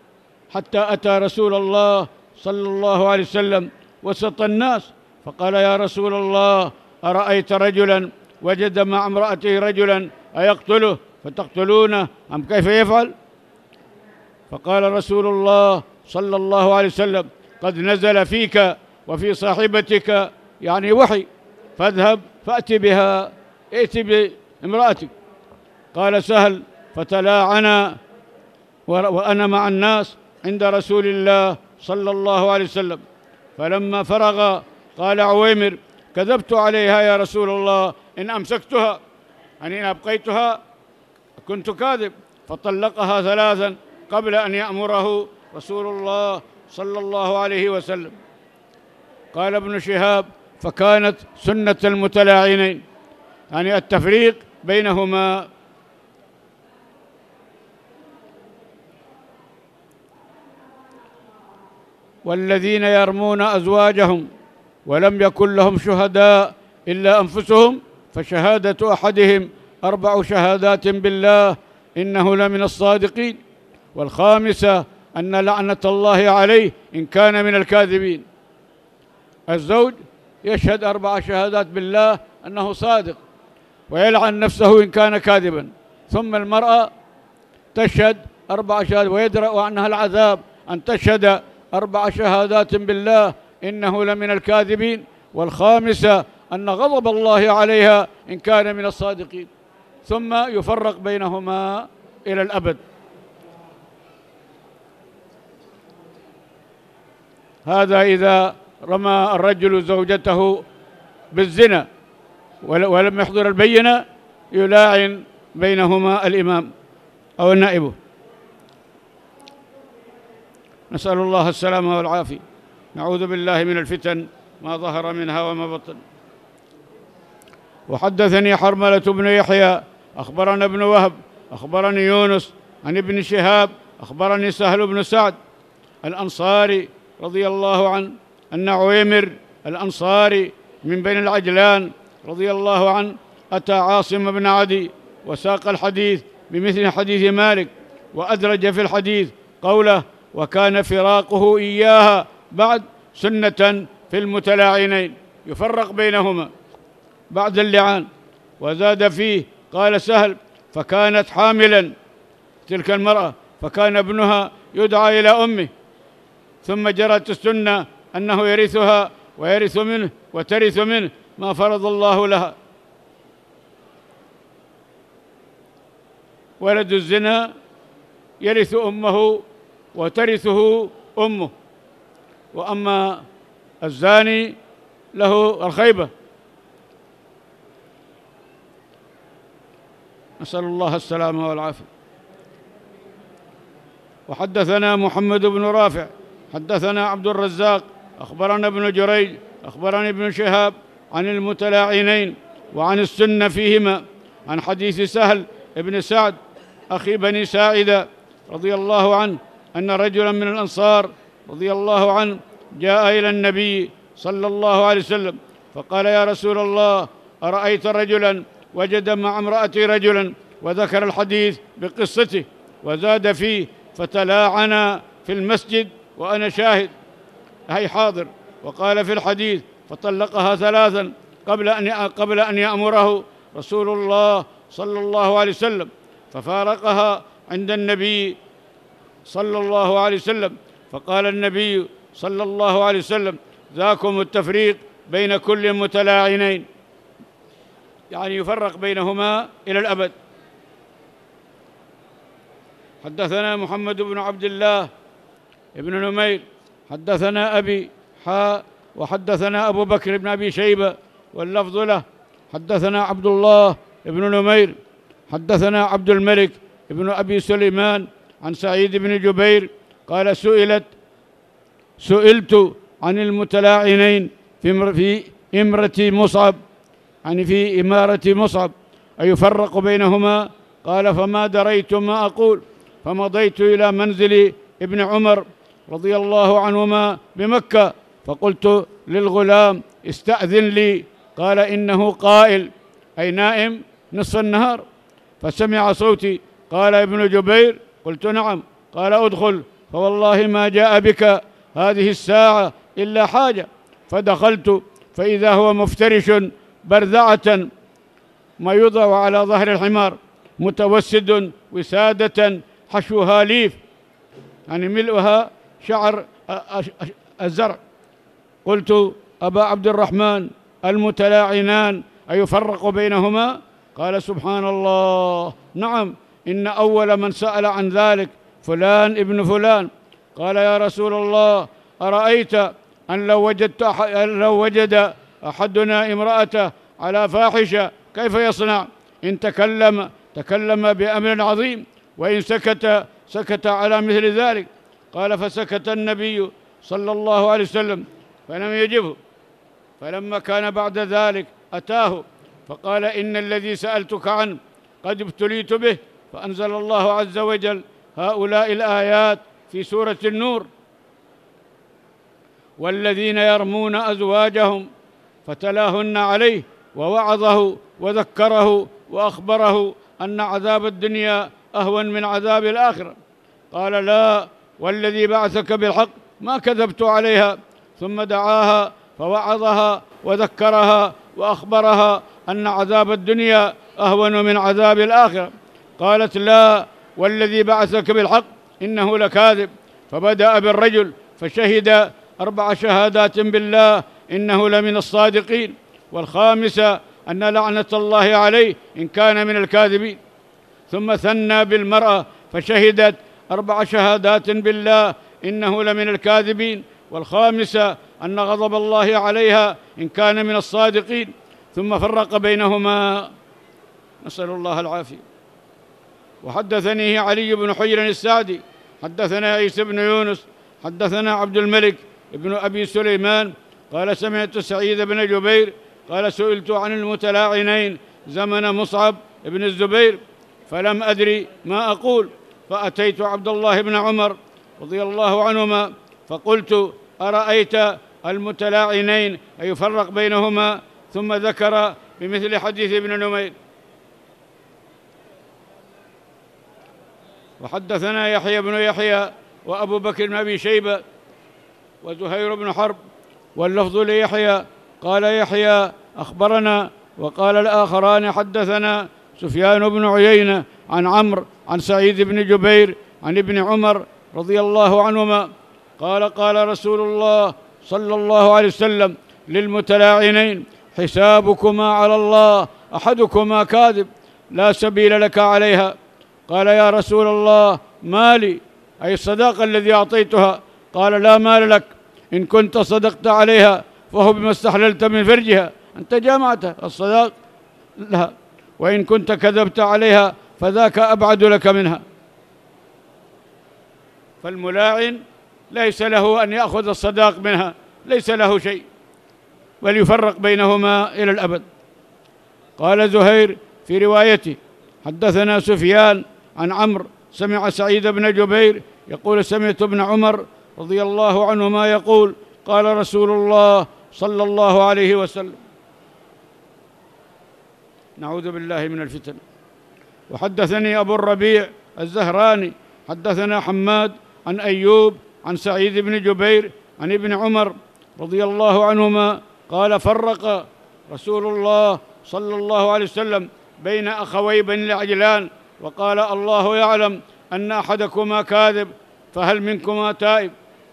حتى أتى رسول الله صلى الله عليه وسلم وسط الناس فقال: يا رسول الله، أرأيت رجلا وجد مع امرأته رجلا أيقتله فتقتلونه أم كيف يفعل؟ فقال رسول الله صلى الله عليه وسلم: قد نزل فيك وفي صاحبتك يعني وحي، فاذهب فأت بها، ائت بامرأتك. قال سهل: فتلاعنا وأنا مع الناس عند رسول الله صلى الله عليه وسلم، فلما فرغ قال عويمر: كذبت عليها يا رسول الله، إن أمسكتها يعني إن أبقيتها كنت كاذب. فطلقها ثلاثا قبل أن يأمره رسول الله صلى الله عليه وسلم. قال ابن شهاب: فكانت سنة المتلاعنين يعني التفريق بينهما. والذين يرمون أزواجهم ولم يكن لهم شهداء إلا أنفسهم فشهادة أحدهم أربع شهادات بالله إنه لمن الصادقين، والخامسة أن لعنة الله عليه إن كان من الكاذبين. الزوج يشهد أربع شهادات بالله أنه صادق ويلعن نفسه إن كان كاذبا، ثم المرأة تشهد أربع شهادات ويدرأ عنها العذاب أن تشهد أربع شهادات بالله إنه لمن الكاذبين، والخامسة أن غضب الله عليها إن كان من الصادقين، ثم يفرق بينهما إلى الأبد. هذا إذا رمى الرجل زوجته بالزنا ولم يحضر البينة، يلاعن بينهما الإمام أو نائبه. نسأل الله السلامة والعافية. نعوذ بالله من الفتن ما ظهر منها وما بطن. وحدثني حرملة بن يحيى أخبرنا ابن وهب أخبرني يونس عن ابن شهاب أخبرني سهل بن سعد الأنصاري رضي الله عنه أن عويمر الأنصاري من بين العجلان رضي الله عنه أتى عاصم بن عدي وساق الحديث بمثل حديث مالك، وأدرج في الحديث قوله: وكان فراقه إياها بعد سنة في المتلاعنين، يفرق بينهما بعد اللعان. وزاد فيه قال سهل: فكانت حاملا تلك المرأة، فكان ابنها يدعى إلى أمه، ثم جرت السنة أنه يرثها ويرث منه وترث منه ما فرض الله لها. ولد الزنا يرث أمه وترثه أمه، وأما الزاني له الخيبة. نسأل الله السلامة والعافية. وحدثنا محمد بن رافع حدثنا عبد الرزاق أخبرنا ابن جريج أخبرني ابن شهاب عن المتلاعنين وعن السنة فيهما، عن حديث سهل ابن سعد أخي بني ساعدة رضي الله عنه أن رجلا من الأنصار رضي الله عنه جاء إلى النبي صلى الله عليه وسلم فقال: يا رسول الله، أرأيت رجلا وجد مع امرأته رجلا، وذكر الحديث بقصته وزاد فيه: فتلاعنا في المسجد وأنا شاهد أي حاضر. وقال في الحديث: فطلقها ثلاثا قبل أن قبل أن يأمره رسول الله صلى الله عليه وسلم، ففارقها عند النبي صلى الله عليه وسلم، فقال النبي صلى الله عليه وسلم: ذاكم التفريق بين كل متلاعنين، يعني يفرق بينهما إلى الأبد. حدثنا محمد بن عبد الله ابن نمير حدثنا أبي حاء وحدثنا أبو بكر بن أبي شيبة واللفظ له. حدثنا عبد الله بن نمير حدثنا عبد الملك ابن أبي سليمان عن سعيد بن جبير قال: سئلت سئلت عن المتلاعنين في إمرة مصعب، يعني في إمارة مصعب، أيفرق بينهما؟ قال: فما دريت ما أقول، فمضيت إلى منزل ابن عمر رضي الله عنهما بمكة، فقلت للغلام: استأذن لي. قال: إنه قائل أي نائم نصف النهار، فسمع صوتي. قال ابن جبير: قلت: نعم. قال: ادخل فوالله ما جاء بك هذه الساعة إلا حاجة. فدخلت فإذا هو مفترش برذعة ما يوضع على ظهر الحمار، متوسد وسادة حشوها ليف، يعني ملؤها شعر الزرع. قلت: أبا عبد الرحمن، المتلاعنان أيفرق بينهما؟ قال: سبحان الله، نعم، إن أول من سأل عن ذلك فلان ابن فلان. قال: يا رسول الله، أرأيت أن لو وجدت أحد لو وجد أحدنا امرأته على فاحشة كيف يصنع؟ إن تكلم تكلم بأمر عظيم، وإن سكت سكت على مثل ذلك. قال: فسكت النبي صلى الله عليه وسلم فلم يجبه. فلما كان بعد ذلك أتاه فقال: إن الذي سألتك عنه قد ابتليت به. فأنزل الله عز وجل هؤلاء الآيات في سورة النور: والذين يرمون أزواجهم فتلاهن عليه ووعظه وذكره وأخبره أن عذاب الدنيا أهون من عذاب الآخرة. قال: لا، والذي بعثك بالحق ما كذبت عليها. ثم دعاها فوعظها وذكرها وأخبرها أن عذاب الدنيا أهون من عذاب الآخرة. قالت: لا، والذي بعثك بالحق إنه لكاذب. فبدأ بالرجل فشهد أربع شهادات بالله إنه لمن الصادقين، والخامسة أن لعنة الله عليه إن كان من الكاذبين. ثم ثنى بالمرأة فشهدت أربع شهادات بالله إنه لمن الكاذبين، والخامسة أن غضب الله عليها إن كان من الصادقين. ثم فرق بينهما، نسأل الله العافية. وحدثني علي بن حجر السعدي حدثنا عيسى بن يونس حدثنا عبد الملك ابن أبي سليمان قال: سمعت سعيد بن جبير قال: سئلت عن المتلاعنين زمن مصعب بن الزبير فلم أدري ما أقول، فأتيت عبد الله بن عمر رضي الله عنهما فقلت: أرأيت المتلاعنين أيفرق بينهما؟ ثم ذكر بمثل حديث ابن نمير. وحدثنا يحيى بن يحيى وأبو بكر بن أبي شيبة وزهير بن حرب، واللفظ ليحيى. قال يحيى: أخبرنا. وقال الآخران: حدثنا سفيان بن عيينة عن عمرو عن سعيد بن جبير عن ابن عمر رضي الله عنهما قال: قال رسول الله صلى الله عليه وسلم للمتلاعنين: حسابكما على الله، أحدكما كاذب لا سبيل لك عليها. قال: يا رسول الله، مالي، أي الصداقة الذي أعطيتها. قال: لا مال لك، إن كنت صدقت عليها فهو بما استحللت من فرجها، أنت جامعت الصداق لها، وإن كنت كذبت عليها فذاك أبعد لك منها. فالملاعن ليس له أن يأخذ الصداق منها، ليس له شيء، وليفرق بينهما إلى الأبد. قال زهير في روايته: حدثنا سفيان عن عمرو سمع سعيد بن جبير يقول: سمعت ابن عمر رضي الله عنهما يقول: قال رسول الله صلى الله عليه وسلم. نعوذ بالله من الفتن. وحدثني أبو الربيع الزهراني حدثنا حماد عن أيوب عن سعيد بن جبير عن ابن عمر رضي الله عنهما قال: فرق رسول الله صلى الله عليه وسلم بين أخوي بني العجلان وقال: الله يعلم أن أحدكما كاذب، فهل منكما تائب؟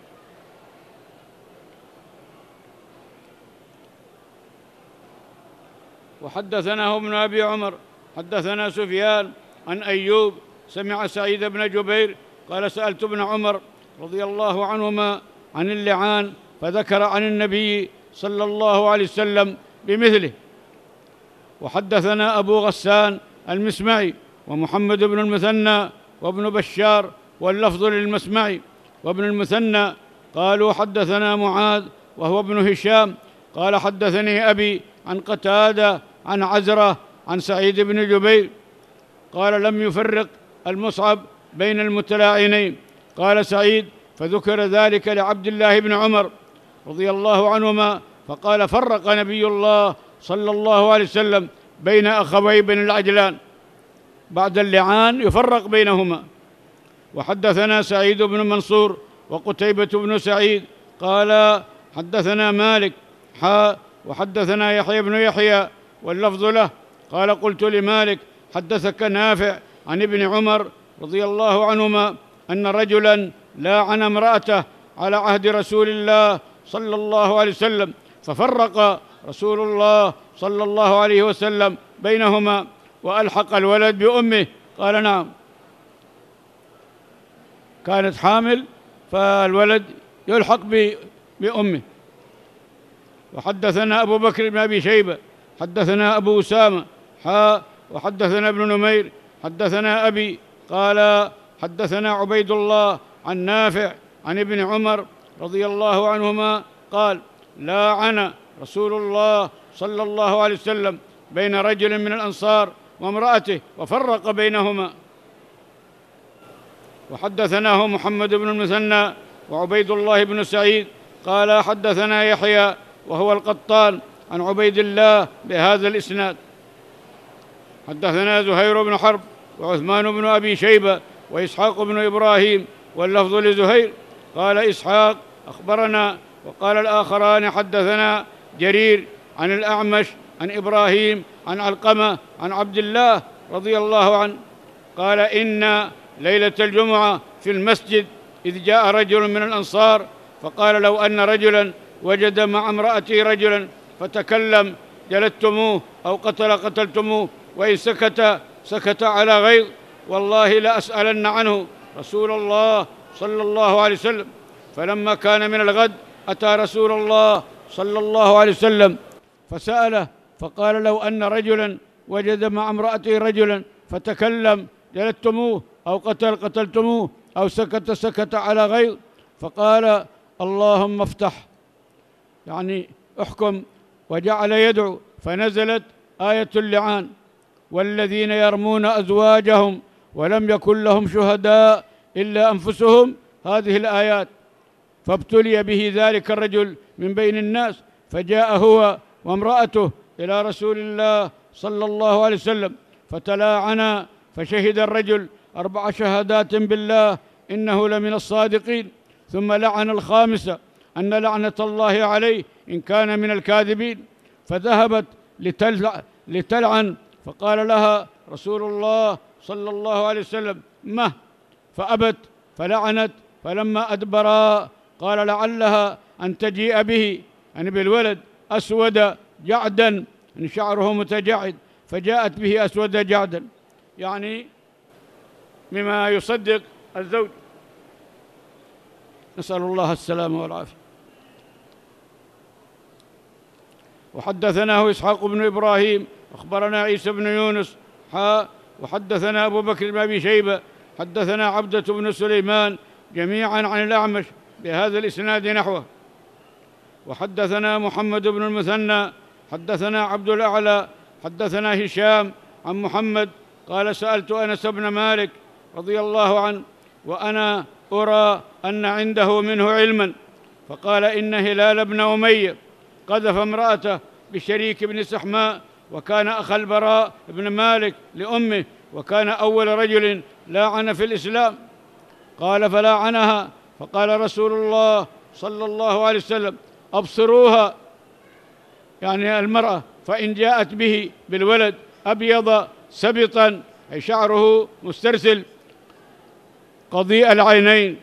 وحدثناه ابن أبي عمر حدثنا سفيان عن أيوب سمع سعيد بن جبير قال: سألت ابن عمر رضي الله عنهما عن اللعان فذكر عن النبي صلى الله عليه وسلم بمثله. وحدثنا أبو غسان المسمعي ومحمد بن المثنى وابن بشار، واللفظ للمسمعي وابن المثنى قالوا: حدثنا معاذ وهو ابن هشام قال: حدثني أبي عن قتادة عن عزرة عن سعيد بن جبير قال: لم يفرق المصعب بين المتلاعنين. قال سعيد: فذكر ذلك لعبد الله بن عمر رضي الله عنهما فقال: فرق نبي الله صلى الله عليه وسلم بين أخوي بن العجلان، بعد اللعان يفرق بينهما. وحدثنا سعيد بن منصور وقتيبة بن سعيد قال حدثنا مالك حا وحدثنا يحيى بن يحيى واللفظ له قال قلت لمالك حدثك نافع عن ابن عمر رضي الله عنهما أن رجلا لاعن امرأته على عهد رسول الله صلى الله عليه وسلم ففرق رسول الله صلى الله عليه وسلم بينهما وألحق الولد بأمه. قال نعم، كانت حامل فالولد يلحق بأمه. وحدثنا أبو بكر بن أبي شيبة حدثنا أبو أسامة حا وحدثنا ابن نمير حدثنا أبي قال حدثنا عبيد الله عن نافع عن ابن عمر رضي الله عنهما قال لاعن رسول الله صلى الله عليه وسلم بين رجل من الأنصار وامرأته وفرق بينهما. وحدثناه محمد بن المثنى وعبيد الله بن سعيد قال حدثنا يحيى وهو القطان عن عبيد الله بهذا الإسناد. حدثنا زهير بن حرب وعثمان بن أبي شيبة وإسحاق بن إبراهيم واللفظ لزهير قال إسحاق أخبرنا، وقال الآخران حدثنا جرير عن الأعمش عن إبراهيم عن علقمة عن عبد الله رضي الله عنه قال إن ليلة الجمعة في المسجد إذ جاء رجل من الأنصار فقال لو أن رجلا وجد مع امرأته رجلا فتكلم جلدتموه أو قتل قتلتموه، وإن سكت سكت على غيظ والله لأسألن عنه رسول الله صلى الله عليه وسلم. فلما كان من الغد أتى رسول الله صلى الله عليه وسلم فسأله فقال لو أن رجلا وجد مع امرأته رجلا فتكلم جلدتموه أو قتل قتلتموه أو سكت سكت على غيظ، فقال اللهم افتح، يعني احكم، وجعل يدعو فنزلت آية اللعان والذين يرمون أزواجهم ولم يكن لهم شهداء إلا أنفسهم، هذه الآيات. فابتلي به ذلك الرجل من بين الناس فجاء هو وامرأته إلى رسول الله صلى الله عليه وسلم فتلاعنا، فشهد الرجل أربع شهادات بالله إنه لمن الصادقين، ثم لعن الخامسة أن لعنة الله عليه إن كان من الكاذبين، فذهبت لتلعن فقال لها رسول الله صلى الله عليه وسلم مه، فأبت فلعنت، فلما أدبرا قال لعلها أن تجيء به، يعني بالولد أسود جعدا، يعني شعره متجعد، فجاءت به أسود جعدا، يعني مما يصدق الزوج. نسأل الله السلامة والعافية. وحدثناه إسحاق بن إبراهيم أخبرنا عيسى بن يونس حا وحدثنا أبو بكر بن أبي شيبة حدثنا عبدة بن سليمان جميعا عن الأعمش بهذا الإسناد نحوه. وحدثنا محمد بن المثنى حدثنا عبد الأعلى حدثنا هشام عن محمد قال سألت أنس بن مالك رضي الله عنه وأنا أرى أن عنده منه علما، فقال إن هلال بن أمية قذف امرأته بشريك بن سحماء، وكان أخا البراء بن مالك لأمه، وكان أول رجل لاعن في الإسلام. قال فلاعنها، فقال رسول الله صلى الله عليه وسلم أبصروها، يعني المرأة، فإن جاءت به بالولد أبيض سبطا أي شعره مسترسل قضيء العينين.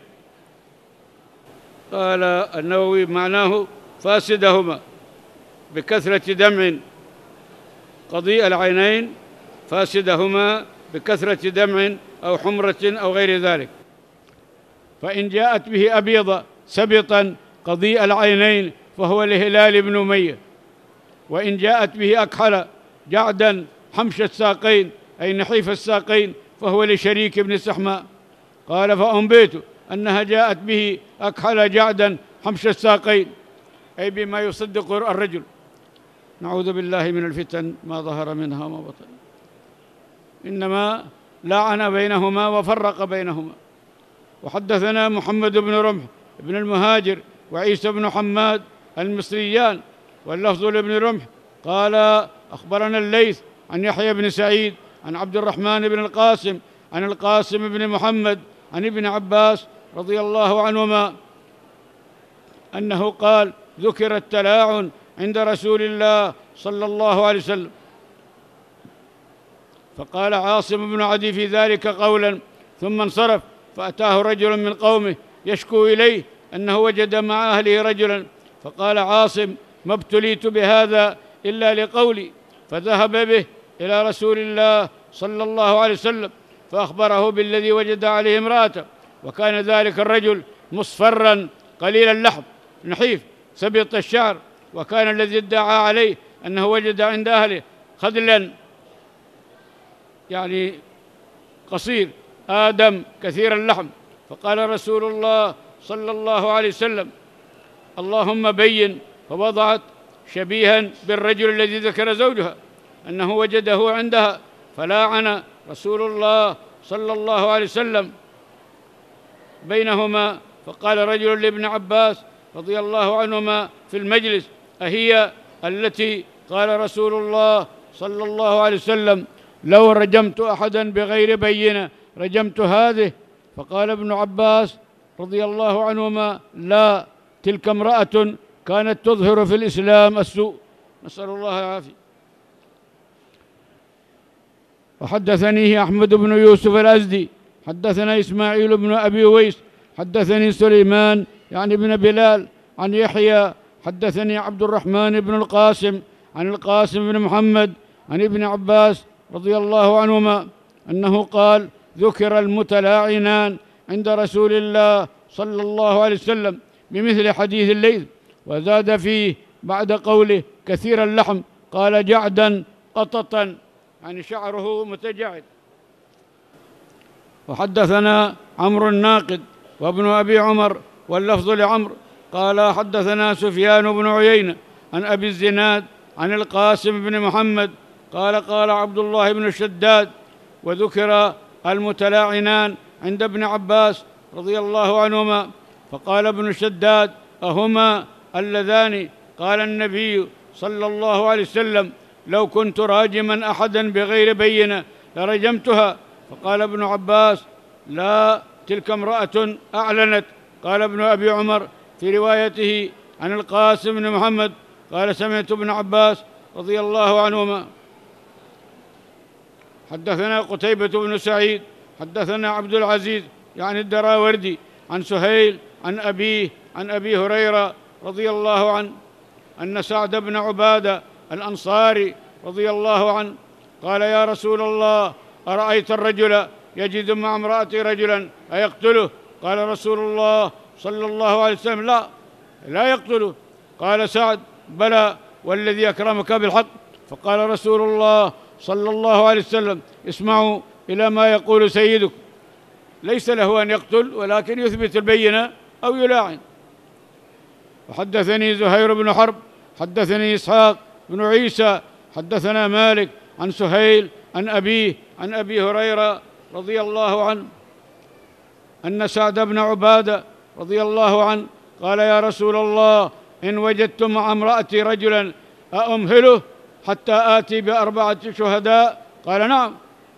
قال النووي معناه فاسدهما بكثرة دمع، قضيء العينين فاسدهما بكثرة دمع أو حمرة أو غير ذلك. فإن جاءت به أبيض سبطا قضيء العينين فهو لهلال بن أمية، وإن جاءت به أكحل جعدا حمش الساقين أي نحيف الساقين فهو لشريك بن سحماء. قال فأنبئت أنها جاءت به أكحل جعدا حمش الساقين أي بما يصدق الرجل. نعوذ بالله من الفتن ما ظهر منها وما بطن. إنما لعن بينهما وفرق بينهما. وحدثنا محمد بن رمح بن المهاجر وعيسى بن حماد المصريان واللفظ لابن رمح قال أخبرنا الليث عن يحيى بن سعيد عن عبد الرحمن بن القاسم عن القاسم بن محمد عن ابن عباس رضي الله عنهما أنه قال: ذكر التلاعن عند رسول الله صلى الله عليه وسلم، فقال عاصم بن عدي في ذلك قولا ثم انصرف، فأتاه رجل من قومه يشكو إليه أنه وجد مع أهله رجلا، فقال عاصم: ما ابتليت بهذا إلا لقولي، فذهب به إلى رسول الله صلى الله عليه وسلم فأخبره بالذي وجد عليه امرأته، وكان ذلك الرجل مصفرا قليل اللحم نحيف سبط الشعر، وكان الذي ادعى عليه أنه وجد عند أهله خذلا يعني قصير آدم كثير اللحم، فقال رسول الله صلى الله عليه وسلم: اللهم بين، فوضعت شبيها بالرجل الذي ذكر زوجها أنه وجده عندها، فلاعن رسول الله صلى الله عليه وسلم بينهما، فقال رجل لابن عباس رضي الله عنهما في المجلس: أهي التي قال رسول الله صلى الله عليه وسلم: لو رجمت أحدا بغير بينة رجمت هذه؟ فقال ابن عباس رضي الله عنهما: لا، تلك امرأة كانت تظهر في الإسلام السوء، نسأل الله العافية. وحدثنيه أحمد بن يوسف الأزدي حدثنا إسماعيل بن أبي ويس حدثني سليمان يعني بن بلال عن يحيى حدثني عبد الرحمن بن القاسم عن القاسم بن محمد عن ابن عباس رضي الله عنهما أنه قال: ذكر المتلاعنان عند رسول الله صلى الله عليه وسلم بمثل حديث الليث، وزاد فيه بعد قوله كثير اللحم قال: جعدا قططا، يعني شعره متجعد. وحدثنا عمرو الناقد وابن أبي عمر واللفظ لعمرو قال: حدثنا سفيان بن عيينة عن أبي الزناد عن القاسم بن محمد قال: قال عبد الله بن الشداد: وذكر المتلاعنان عند ابن عباس رضي الله عنهما، فقال ابن الشداد: أهما اللذان قال النبي صلى الله عليه وسلم: لو كنت راجما أحدا بغير بينة لرجمتها؟ فقال ابن عباس: لا، تلك امرأة أعلنت. قال ابن أبي عمر في روايته عن القاسم بن محمد قال: سمعت ابن عباس رضي الله عنهما. حدثنا قتيبة بن سعيد حدثنا عبد العزيز يعني الدراوردي عن سهيل عن أبيه عن أبي هريرة رضي الله عنه أن سعد بن عبادة الأنصاري رضي الله عنه قال: يا رسول الله، أرأيت الرجل يجد مع امرأته رجلا أيقتله؟ قال رسول الله صلى الله عليه وسلم: لا، لا يقتله. قال سعد: بلى، والذي أكرمك بالحق. فقال رسول الله صلى الله عليه وسلم: اسمعوا إلى ما يقول سيدك، ليس له أن يقتل ولكن يثبت البينة أو يلاعن. وحدثني زهير بن حرب حدثني إسحاق بن عيسى حدثنا مالك عن سهيل عن أبيه عن أبي هريرة رضي الله عنه أن سعد بن عبادة رضي الله عنه قال: يا رسول الله، إن وجدت مع امرأتي رجلا أأمهله حتى آتي بأربعة شهداء؟ قال: نعم.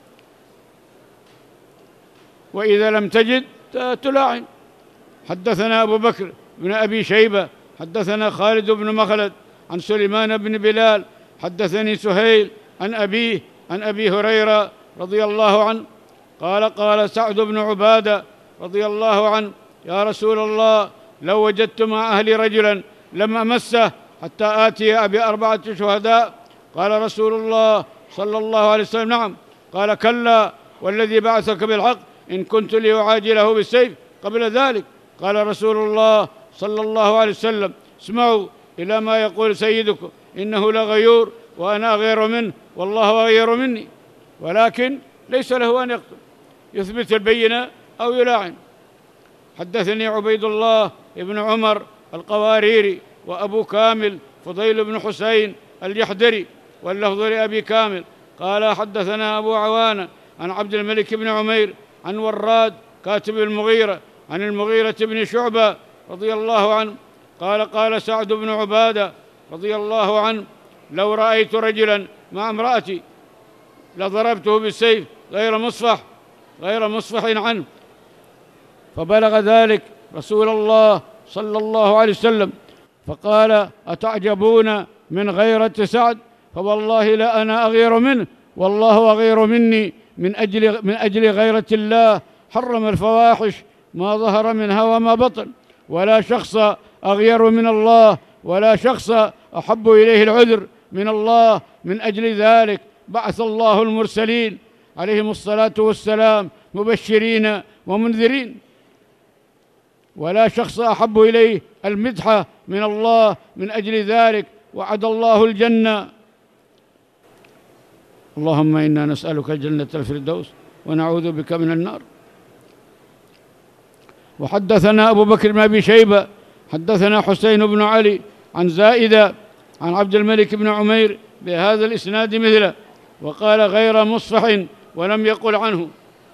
وإذا لم تجد تلاعن. حدثنا أبو بكر بن أبي شيبة حدثنا خالد بن مخلد عن سليمان بن بلال حدثني سهيل عن أبيه عن أبي هريرة رضي الله عنه قال: قال سعد بن عبادة رضي الله عنه: يا رسول الله، لو وجدت مع أهلي رجلا لم أمسه حتى آتي بأربعة شهداء؟ قال رسول الله صلى الله عليه وسلم: نعم. قال: كلا، والذي بعثك بالحق إن كنت لأعاجله بالسيف قبل ذلك. قال رسول الله صلى الله عليه وسلم: اسمعوا إلى ما يقول سيدكم، إنه لغيور وأنا أغير منه والله أغير مني، ولكن ليس له أن يقتل، يثبت البينة أو يلاعن. حدثني عبيد الله بن عمر القواريري وأبو كامل فضيل بن حسين اليحدري واللفظ لأبي كامل قال: حدثنا أبو عوانة عن عبد الملك بن عمير عن وراد كاتب المغيرة عن المغيرة بن شعبة رضي الله عنه قال: قال سعد بن عبادة رضي الله عنه: لو رأيت رجلا مع امرأتي لضربته بالسيف غير مصفح غير مصفح عنه. فبلغ ذلك رسول الله صلى الله عليه وسلم فقال: أتعجبون من غيرة سعد؟ فوالله لا أنا أغير منه، والله أغير مني، من أجل, من أجل غيرة الله حرم الفواحش ما ظهر منها وما بطن، ولا شخص أغير من الله، ولا شخص أحب إليه العذر من الله. من أجل ذلك بعث الله المرسلين عليهم الصلاة والسلام مبشرين ومنذرين، ولا شخص أحب إليه المدح من الله. من أجل ذلك وعد الله الجنة. اللهم إنا نسألك جنة الفردوس ونعوذ بك من النار. وحدثنا أبو بكر بن أبي شيبة حدثنا حسين بن علي عن زائدة عن عبد الملك بن عمير بهذا الإسناد مثله، وقال غير مصفح ولم يقل عنه.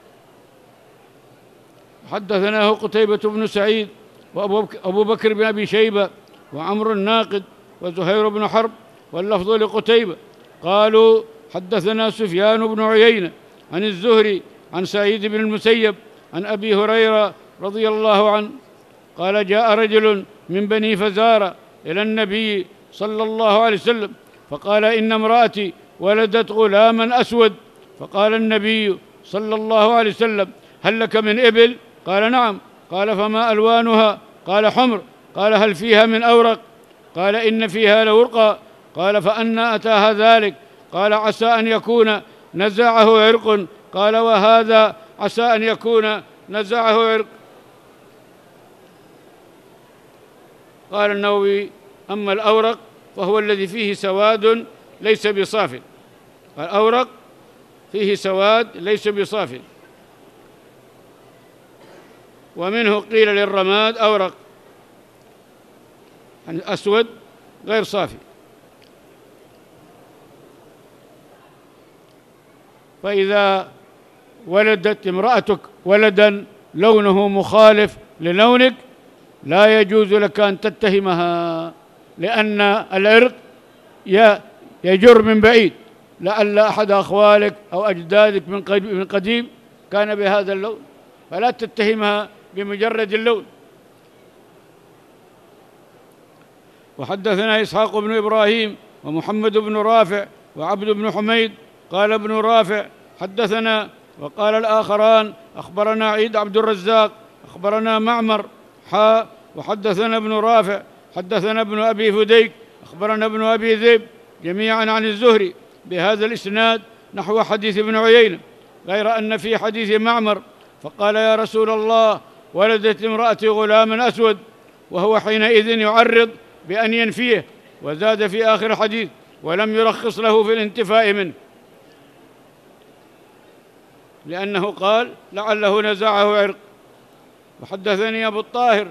حدثناه قتيبة بن سعيد وأبو بكر بن أبي شيبة وعمر الناقد وزهير بن حرب، واللفظ لقتيبة. قالوا حدثنا سفيان بن عيينة عن الزهري عن سعيد بن المسيب عن أبي هريرة رضي الله عنه قال: جاء رجل من بني فزارة إلى النبي صلى الله عليه وسلم فقال: إن امرأتي ولدت غلاما أسود. فقال النبي صلى الله عليه وسلم: هل لك من إبل؟ قال: نعم. قال: فما ألوانها؟ قال: حمر. قال: هل فيها من أورق؟ قال: إن فيها لورقا. قال: فأنى أتاها ذلك؟ قال: عسى أن يكون نزعه عرق. قال: وهذا عسى أن يكون نزعه عرق. قال النووي: أما الأورق فهو الذي فيه سواد ليس بصاف. الأورق فيه سواد ليس بصاف. ومنه قيل للرماد أورق، يعني أسود غير صافي. فإذا ولدت امرأتك ولدا لونه مخالف للونك لا يجوز لك أن تتهمها، لأن العرق يجر من بعيد، لعل أحد أخوالك أو أجدادك من قديم كان بهذا اللون، فلا تتهمها بمجرد اللون. وحدثنا إسحاق بن إبراهيم ومحمد بن رافع وعبد بن حميد. قال ابن رافع: حدثنا. وقال الآخران: أخبرنا عيد عبد الرزاق أخبرنا معمر حاء. وحدثنا ابن رافع حدثنا ابن أبي فديك أخبرنا ابن أبي ذئب جميعا عن الزهري بهذا الإسناد نحو حديث ابن عيينة، غير أن في حديث معمر فقال: يا رسول الله، ولدت امرأتي غلاما أسود، وهو حينئذ يعرض بأن ينفيه. وزاد في آخر الحديث: ولم يرخص له في الانتفاء منه، لأنه قال: لعله نزعه عرق. وحدثني أبو الطاهر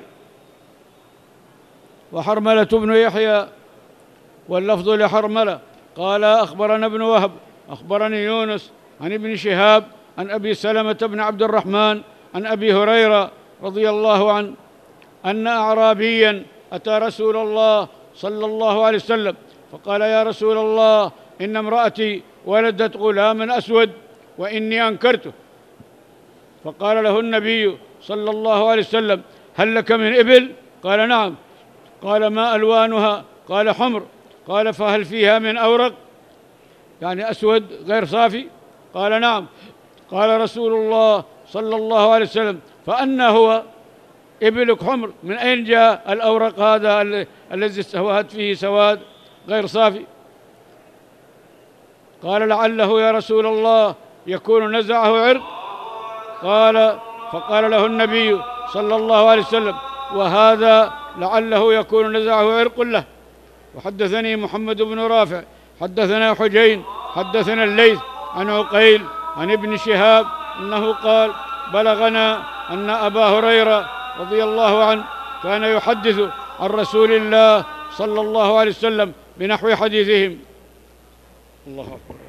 وحرملة بن يحيى، واللفظ لحرملة، قال: أخبرنا ابن وهب أخبرني يونس عن ابن شهاب عن أبي سلمة بن عبد الرحمن عن أبي هريرة رضي الله عنه أن أعرابيا أتى رسول الله صلى الله عليه وسلم فقال: يا رسول الله، إن امرأتي ولدت غلاما أسود وإني أنكرته. فقال له النبي صلى الله عليه وسلم: هل لك من إبل؟ قال: نعم. قال: ما ألوانها؟ قال: حمر. قال: فهل فيها من أورق؟ يعني أسود غير صافي؟ قال: نعم. قال رسول الله صلى الله عليه وسلم: فأنا هو إبلك حمر؟ من أين جاء الأورق هذا الذي استوهت فيه سواد غير صافي؟ قال: لعله يا رسول الله يكون نزعه عرق. قال فقال له النبي صلى الله عليه وسلم: وهذا لعله يكون نزعه عرق له. وحدثني محمد بن رافع حدثنا حجين حدثنا الليث عن عقيل عن ابن شهاب أنه قال: بلغنا أن أبا هريرة رضي الله عنه كان يحدث عن رسول الله صلى الله عليه وسلم بنحو حديثهم. الله أكبر.